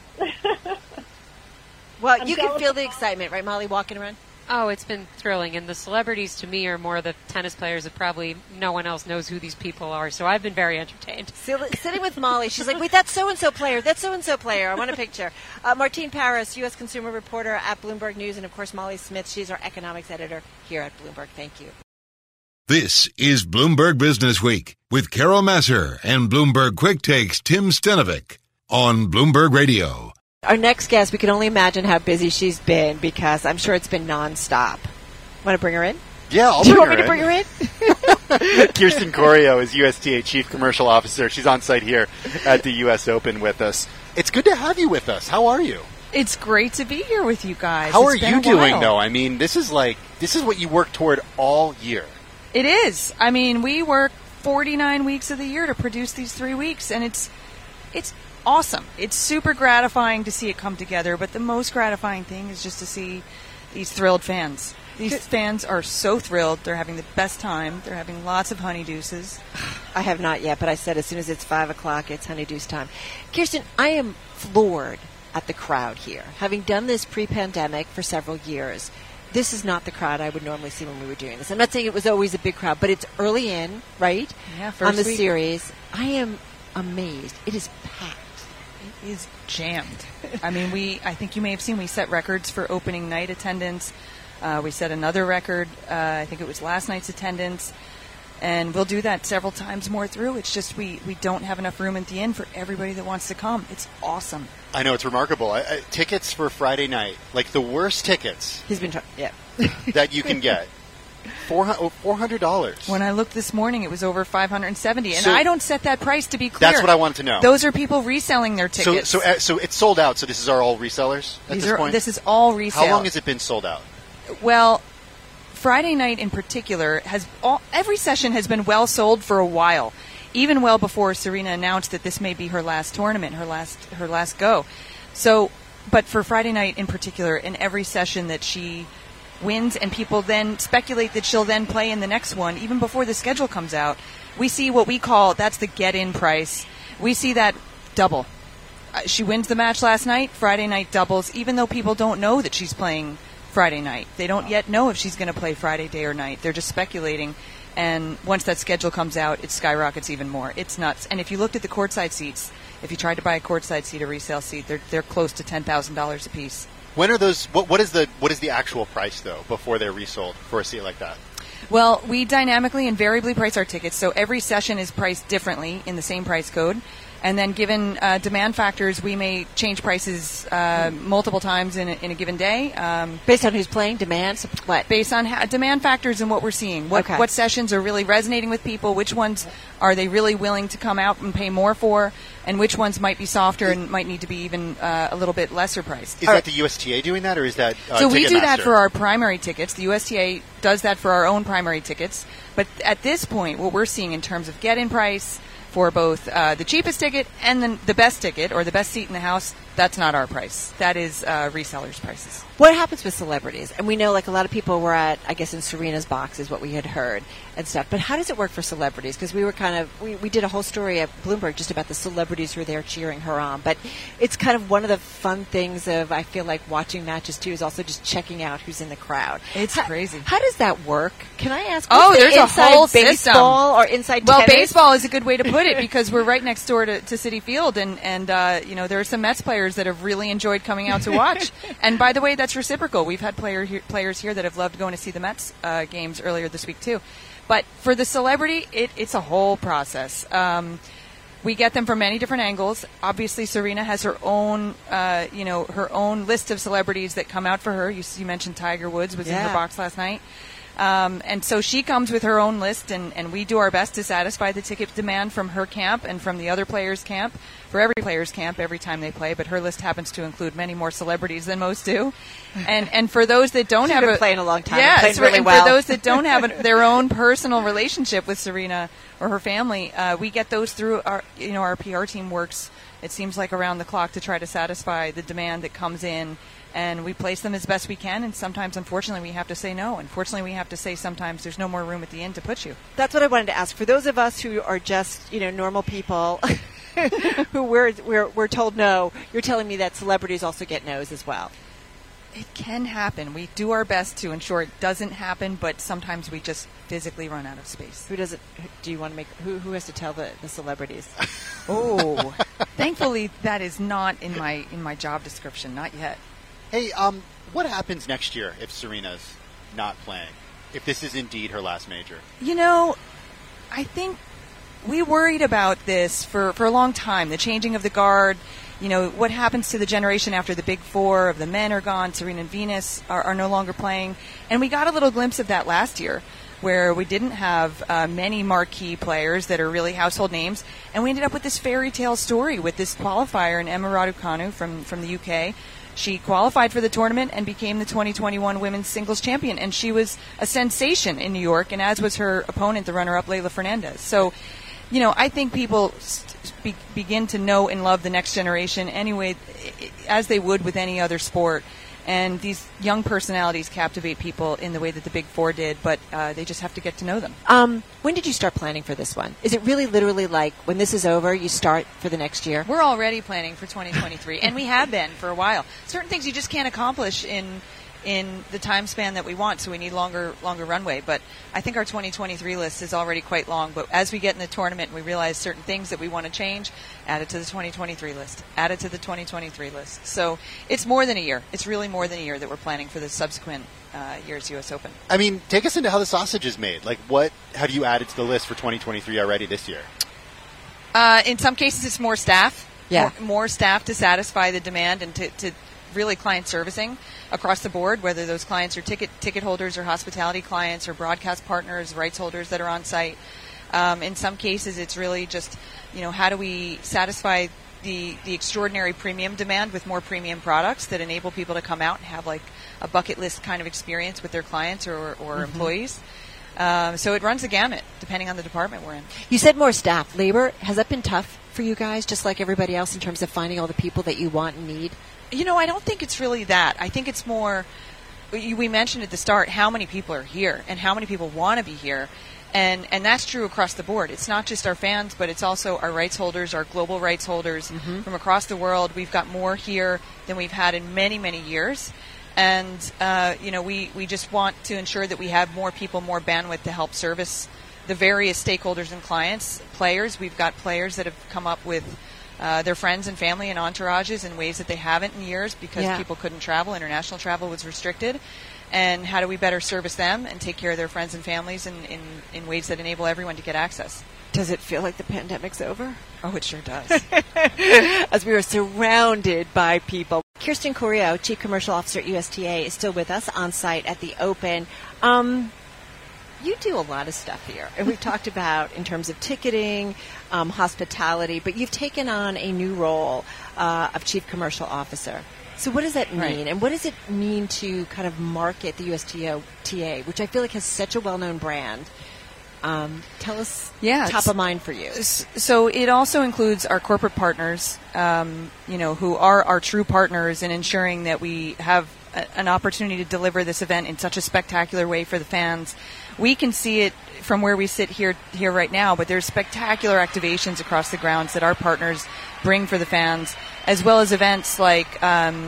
Well, you can feel the excitement, right, Molly, walking around? Oh, it's been thrilling. And the celebrities, to me, are more the tennis players that probably no one else knows who these people are. So I've been very entertained. Sitting with Molly, she's like, wait, that's so-and-so player. That's so-and-so player. I want a picture. Martine Paris, U.S. consumer reporter at Bloomberg News. And, of course, Molly Smith. She's our economics editor here at Bloomberg. Thank you. This is Bloomberg Business Week with Carol Massar and Bloomberg Quick Takes Tim Stenovic on Bloomberg Radio. Our next guest, we can only imagine how busy she's been because I'm sure it's been nonstop. Want to bring her in? Yeah, I'll Do you bring want me her to bring her in? Kirsten Corio is USTA Chief Commercial Officer. She's on site here at the U.S. Open with us. It's good to have you with us. How are you? It's great to be here with you guys. How are you doing, though? I mean, this is what you work toward all year. It is. I mean, we work 49 weeks of the year to produce these 3 weeks, and it's awesome. It's super gratifying to see it come together, but the most gratifying thing is just to see these thrilled fans. These fans are so thrilled. They're having the best time. They're having lots of honeydeuces. I have not yet, but I said as soon as it's 5 o'clock, it's honeydeuce time. Kirsten, I am floored at the crowd here. Having done this pre-pandemic for several years, this is not the crowd I would normally see when we were doing this. I'm not saying it was always a big crowd, but it's early in, right? Yeah, on the series. I am amazed. It is packed. It is jammed. I mean, I think you may have seen we set records for opening night attendance. We set another record. I think it was last night's attendance. And we'll do that several times more through. It's just we don't have enough room at the inn for everybody that wants to come. It's awesome. I know, it's remarkable. Tickets for Friday night, like the worst tickets that you can get, $400. When I looked this morning, it was over $570, and I don't set that price, to be clear. That's what I wanted to know. Those are people reselling their tickets. So it's sold out. So this is all resellers at this point? This is all resale. How long has it been sold out? Well, Friday night in particular every session has been well sold for a while, even well before Serena announced that this may be her last tournament, her last go. So, but for Friday night in particular, in every session that she wins, and people then speculate that she'll then play in the next one, even before the schedule comes out, we see what we call, that's the get-in price. We see that double. She wins the match last night, Friday night doubles, even though people don't know that she's playing Friday night. They don't yet know if she's going to play Friday day or night. They're just speculating. And once that schedule comes out, it skyrockets even more. It's nuts. And if you looked at the courtside seats, if you tried to buy a courtside seat, a resale seat, they're close to $10,000 a piece. When are those? What is the actual price though before they're resold for a seat like that? Well, we dynamically and variably price our tickets, so every session is priced differently in the same price code. And then given demand factors, we may change prices multiple times in a given day. Based on who's playing, demand, what? Based on demand factors and what we're seeing. What sessions are really resonating with people, which ones are they really willing to come out and pay more for, and which ones might be softer and might need to be even a little bit lesser priced. Is that the USTA doing that, or is that So we do that Ticketmaster? for our primary tickets. The USTA does that for our own primary tickets. But at this point, what we're seeing in terms of get-in price for both the cheapest ticket and then the best ticket or the best seat in the house, that's not our price. That is resellers' prices. What happens with celebrities? And we know, like, a lot of people were at, I guess, in Serena's box is what we had heard and stuff. But how does it work for celebrities? Because we were we did a whole story at Bloomberg just about the celebrities who were there cheering her on. But it's kind of one of the fun things of, I feel like, watching matches, too, is also just checking out who's in the crowd. It's crazy. How does that work? Can I ask? Oh, there's a whole baseball or inside Well, tennis? baseball is a good way to put it because we're right next door to Citi Field, and there are some Mets players that have really enjoyed coming out to watch. And by the way, that's reciprocal. We've had players here that have loved going to see the Mets games earlier this week too. But for the celebrity, it's a whole process. We get them from many different angles. Obviously, Serena has her own, her own list of celebrities that come out for her. You mentioned Tiger Woods was in her box last night. And so she comes with her own list, and we do our best to satisfy the ticket demand from her camp and from the other players' camp, for every player's camp every time they play. But her list happens to include many more celebrities than most do. And for those that don't She's have been playing a long time, yeah, playing really and well. for those that don't have their own personal relationship with Serena or her family, we get those through our PR team works. It seems like around the clock to try to satisfy the demand that comes in. And we place them as best we can, and sometimes, unfortunately, we have to say no. Unfortunately, we have to say sometimes there's no more room at the inn to put you. That's what I wanted to ask. For those of us who are just, normal people who we're told no, you're telling me that celebrities also get no's as well. It can happen. We do our best to ensure it doesn't happen, but sometimes we just physically run out of space. Who does it? Do you want to make? Who has to tell the celebrities? Oh, thankfully that is not in my job description. Not yet. Hey, what happens next year if Serena's not playing? If this is indeed her last major? I think we worried about this for a long time. The changing of the guard. What happens to the generation after the big four of the men are gone? Serena and Venus are no longer playing. And we got a little glimpse of that last year, where we didn't have many marquee players that are really household names. And we ended up with this fairy tale story with this qualifier in Emma Raducanu from the UK. She qualified for the tournament and became the 2021 women's singles champion. And she was a sensation in New York, and as was her opponent, the runner-up, Leylah Fernandez. So, I think people begin to know and love the next generation anyway, as they would with any other sport. And these young personalities captivate people in the way that the Big Four did, but they just have to get to know them. When did you start planning for this one? Is it really literally like when this is over, you start for the next year? We're already planning for 2023, and we have been for a while. Certain things you just can't accomplish in the time span that we want, so we need longer runway. But I think our 2023 list is already quite long. But as we get in the tournament and we realize certain things that we want to change, add it to the 2023 list. Add it to the 2023 list. So it's more than a year. It's really more than a year that we're planning for the subsequent year's U.S. Open. I mean, take us into how the sausage is made. Like, what have you added to the list for 2023 already this year? In some cases, it's more staff. Yeah. More staff to satisfy the demand and to really client servicing across the board, whether those clients are ticket holders or hospitality clients or broadcast partners, rights holders that are on site. In some cases, it's really just, how do we satisfy the extraordinary premium demand with more premium products that enable people to come out and have like a bucket list kind of experience with their clients or employees. So it runs the gamut, depending on the department we're in. You said more staff. Labor, has that been tough for you guys, just like everybody else, in terms of finding all the people that you want and need? I don't think it's really that. I think it's more, we mentioned at the start how many people are here and how many people want to be here. And that's true across the board. It's not just our fans, but it's also our rights holders, our global rights holders from across the world. We've got more here than we've had in many, many years. And, we just want to ensure that we have more people, more bandwidth to help service the various stakeholders and clients. Players, we've got players that have come up with their friends and family and entourages in ways that they haven't in years because Yeah. people couldn't travel. International travel was restricted. And how do we better service them and take care of their friends and families in ways that enable everyone to get access? Does it feel like the pandemic's over? Oh, it sure does. As we were surrounded by people. Kirsten Corio, Chief Commercial Officer at USTA, is still with us on site at the Open. You do a lot of stuff here, and we've talked about in terms of ticketing, hospitality, but you've taken on a new role of Chief Commercial Officer. So what does that mean? Right. And what does it mean to kind of market the USTA, which I feel like has such a well-known brand? Tell us top of mind for you. So it also includes our corporate partners, who are our true partners in ensuring that we have an opportunity to deliver this event in such a spectacular way for the fans. We can see it from where we sit here right now, but there's spectacular activations across the grounds that our partners bring for the fans, as well as events like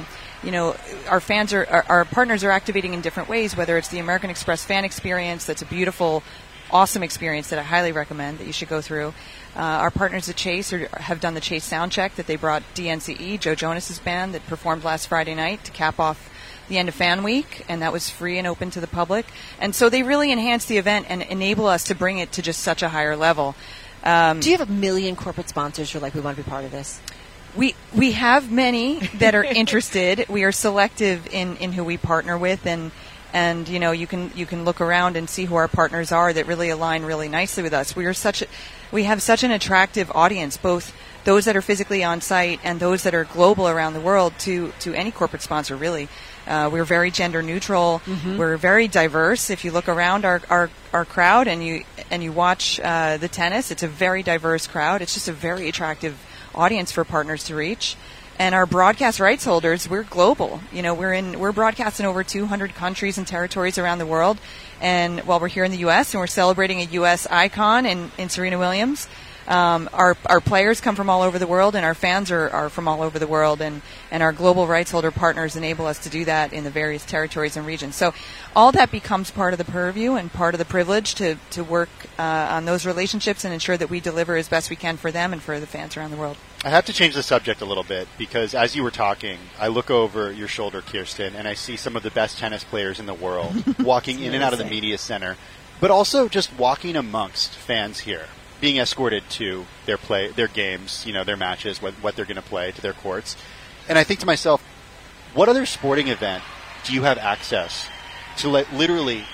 our partners are activating in different ways, whether it's the American Express fan experience. That's a beautiful, awesome experience that I highly recommend that you should go through. Our partners at Chase have done the Chase Soundcheck that they brought DNCE, Joe Jonas's band, that performed last Friday night to cap off the end of Fan Week, and that was free and open to the public. And so they really enhance the event and enable us to bring it to just such a higher level. Do you have a million corporate sponsors you're like, we want to be part of this? We have many that are interested. We are selective in who we partner with, and you can look around and see who our partners are that really align really nicely with us. We have such an attractive audience, both those that are physically on site and those that are global around the world to any corporate sponsor, really. We're very gender neutral. Mm-hmm. We're very diverse. If you look around our crowd and you watch the tennis, it's a very diverse crowd. It's just a very attractive audience for partners to reach. And our broadcast rights holders, we're global. We're broadcasting over 200 countries and territories around the world. And while we're here in the U.S. and we're celebrating a U.S. icon in Serena Williams, our players come from all over the world, and our fans are from all over the world, and our global rights holder partners enable us to do that in the various territories and regions. So all that becomes part of the purview and part of the privilege to work on those relationships and ensure that we deliver as best we can for them and for the fans around the world. I have to change the subject a little bit because as you were talking, I look over your shoulder, Kirsten, and I see some of the best tennis players in the world walking in and out of the media center, but also just walking amongst fans here, being escorted to their games, their matches, what they're going to play, to their courts. And I think to myself, what other sporting event do you have access to literally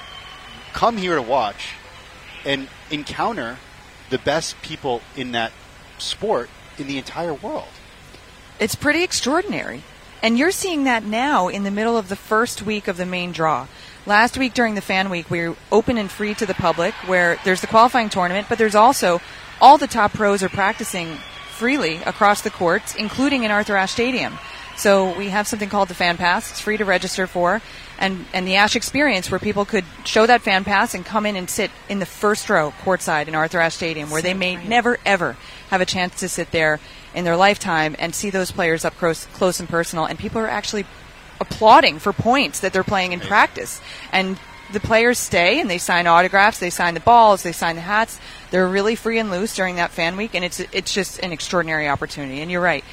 come here to watch and encounter the best people in that sport in the entire world? It's pretty extraordinary. And you're seeing that now in the middle of the first week of the main draw. Last week during the Fan Week, we were open and free to the public, where there's the qualifying tournament, but there's also all the top pros are practicing freely across the courts, including in Arthur Ashe Stadium. So we have something called the Fan Pass. It's free to register for. And the Ashe Experience, where people could show that Fan Pass and come in and sit in the first row courtside in Arthur Ashe Stadium, where they may never, ever have a chance to sit there in their lifetime and see those players up close and personal. And people are actually applauding for points that they're playing in practice. And the players stay and they sign autographs, they sign the balls, they sign the hats. They're really free and loose during that Fan Week, and it's just an extraordinary opportunity. And you're right.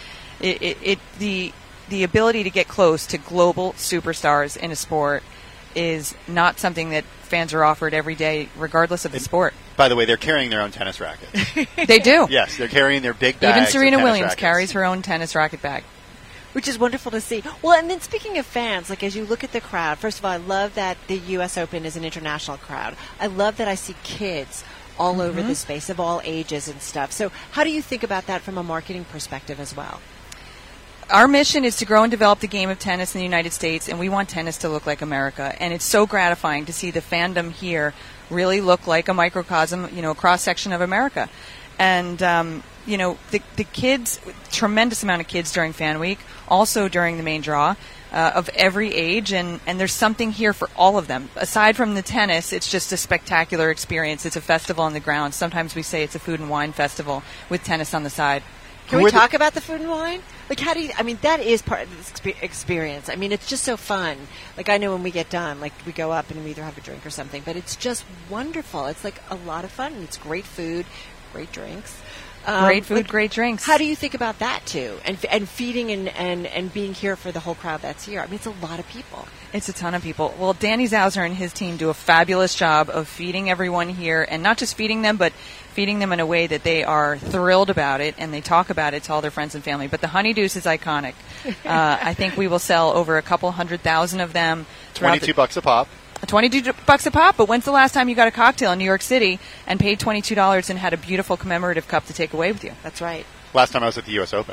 The ability to get close to global superstars in a sport is not something that fans are offered every day, regardless of the sport. By the way, they're carrying their own tennis rackets. They do. Yes, they're carrying their big bags. Even Serena of tennis Williams rackets. carries her own tennis racket bag. Which is wonderful to see. Well, and then speaking of fans, as you look at the crowd, first of all, I love that the U.S. Open is an international crowd. I love that I see kids all over the space of all ages and stuff. So how do you think about that from a marketing perspective as well? Our mission is to grow and develop the game of tennis in the United States, and we want tennis to look like America. And it's so gratifying to see the fandom here really look like a microcosm, a cross-section of America. And, the kids, tremendous amount of kids during Fan Week, also during the main draw, of every age, and there's something here for all of them. Aside from the tennis, it's just a spectacular experience. It's a festival on the ground. Sometimes we say it's a food and wine festival with tennis on the side. Can we talk about the food and wine? How do you, that is part of this experience. It's just so fun. I know when we get done, we go up and we either have a drink or something, but it's just wonderful. It's a lot of fun. It's great food, great drinks. Great food, great drinks. How do you think about that too? And feeding and being here for the whole crowd that's here. I mean, it's a lot of people. It's a ton of people. Well, Danny Zauser and his team do a fabulous job of feeding everyone here, and not just feeding them, but feeding them in a way that they are thrilled about it, and they talk about it to all their friends and family. But the Honeydeuce is iconic. I think we will sell over a couple 100,000 of them. $22 a pop. $22 a pop, but when's the last time you got a cocktail in New York City and paid $22 and had a beautiful commemorative cup to take away with you? That's right. Last time I was at the U.S. Open.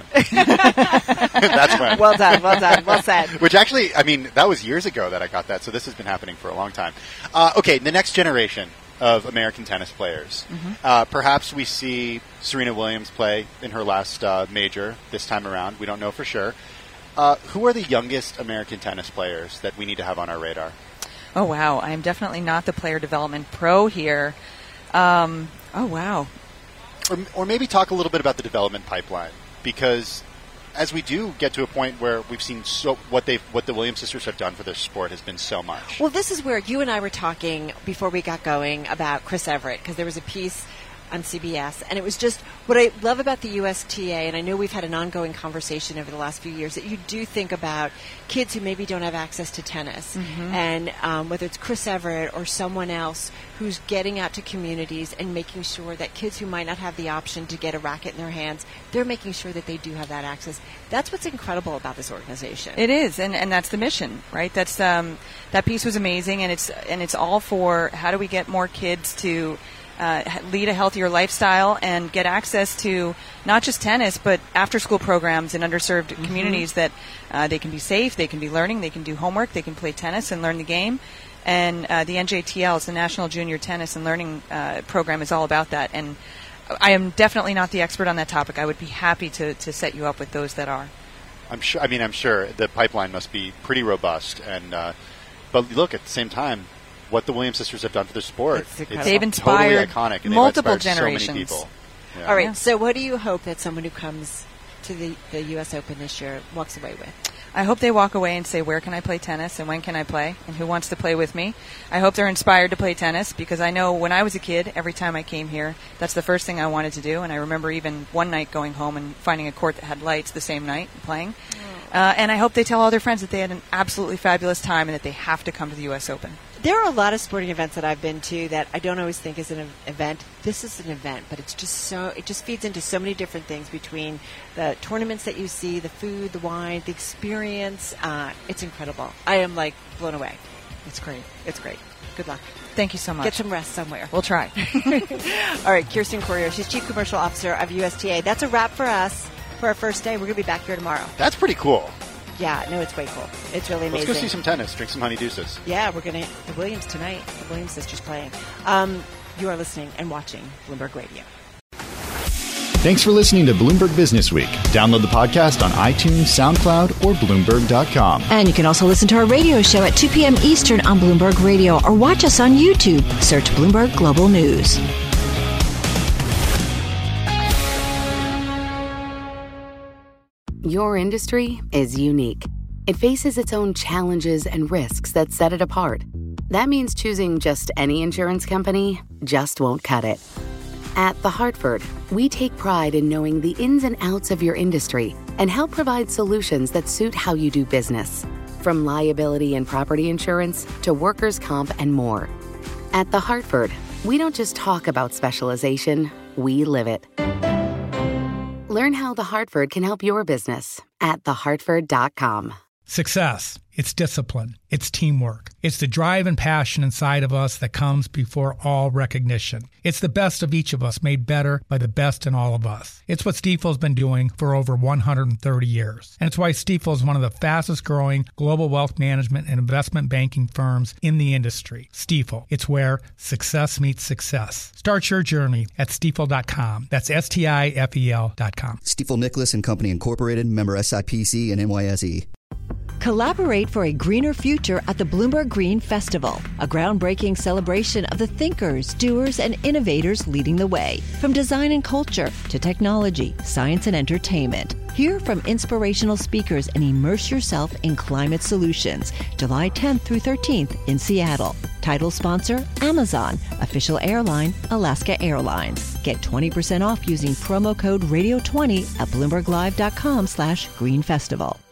That's when. Well done, well said. Which actually, I mean, that was years ago that I got that, so this has been happening for a long time. Okay, the next generation of American tennis players. Perhaps we see Serena Williams play in her last major this time around. We don't know for sure. Who are the youngest American tennis players that we need to have on our radar? Oh, wow. I am definitely not the player development pro here. Oh, wow. Or maybe talk a little bit about the development pipeline, because as we do get to a point where we've seen what the Williams sisters have done for their sport has been so much. Well, this is where you and I were talking before we got going about Chris Everett, because there was a piece on CBS, and it was just what I love about the USTA, and I know we've had an ongoing conversation over the last few years, that you do think about kids who maybe don't have access to tennis, and whether it's Chris Everett or someone else who's getting out to communities and making sure that kids who might not have the option to get a racket in their hands, they're making sure that they do have that access. That's what's incredible about this organization. It is, and that's the mission, right? That's that piece was amazing, and it's all for how do we get more kids to lead a healthier lifestyle and get access to not just tennis, but after-school programs in underserved communities that they can be safe, they can be learning, they can do homework, they can play tennis and learn the game. And the NJTL, the National Junior Tennis and Learning Program, is all about that. And I am definitely not the expert on that topic. I would be happy to set you up with those that are. I'm sure the pipeline must be pretty robust. And but look, at the same time, what the Williams sisters have done for the sport, they've inspired totally iconic, and multiple they've inspired generations. So many people. Yeah. All right, so what do you hope that someone who comes to the U.S. Open this year walks away with? I hope they walk away and say, where can I play tennis and when can I play and who wants to play with me? I hope they're inspired to play tennis, because I know when I was a kid, every time I came here, that's the first thing I wanted to do. And I remember even one night going home and finding a court that had lights the same night and playing. And I hope they tell all their friends that they had an absolutely fabulous time and that they have to come to the U.S. Open. There are a lot of sporting events that I've been to that I don't always think is an event. This is an event, but it's just it just feeds into so many different things, between the tournaments that you see, the food, the wine, the experience. It's incredible. I am blown away. It's great. It's great. Good luck. Thank you so much. Get some rest somewhere. We'll try. All right, Kirsten Courier. She's Chief Commercial Officer of USTA. That's a wrap for us for our first day. We're going to be back here tomorrow. That's pretty cool. Yeah, no, it's way cool. It's really amazing. Let's go see some tennis, drink some Honeydeuces. Yeah, we're going to the Williams tonight. The Williams sisters playing. You are listening and watching Bloomberg Radio. Thanks for listening to Bloomberg Business Week. Download the podcast on iTunes, SoundCloud, or Bloomberg.com. And you can also listen to our radio show at 2 p.m. Eastern on Bloomberg Radio, or watch us on YouTube. Search Bloomberg Global News. Your industry is unique. It faces its own challenges and risks that set it apart. That means choosing just any insurance company just won't cut it. At The Hartford, we take pride in knowing the ins and outs of your industry and help provide solutions that suit how you do business, from liability and property insurance to workers' comp and more. At The Hartford, we don't just talk about specialization, we live it. Learn how The Hartford can help your business at thehartford.com. Success. It's discipline. It's teamwork. It's the drive and passion inside of us that comes before all recognition. It's the best of each of us made better by the best in all of us. It's what Stifel's been doing for over 130 years. And it's why Stifel is one of the fastest growing global wealth management and investment banking firms in the industry. Stifel. It's where success meets success. Start your journey at stifel.com. That's STIFEL.com. Stifel Nicholas and Company Incorporated, member SIPC and NYSE. Collaborate for a greener future at the Bloomberg Green Festival, a groundbreaking celebration of the thinkers, doers, and innovators leading the way. From design and culture to technology, science, and entertainment. Hear from inspirational speakers and immerse yourself in climate solutions. July 10th through 13th in Seattle. Title sponsor, Amazon. Official airline, Alaska Airlines. Get 20% off using promo code radio20 at BloombergLive.com/Green Festival.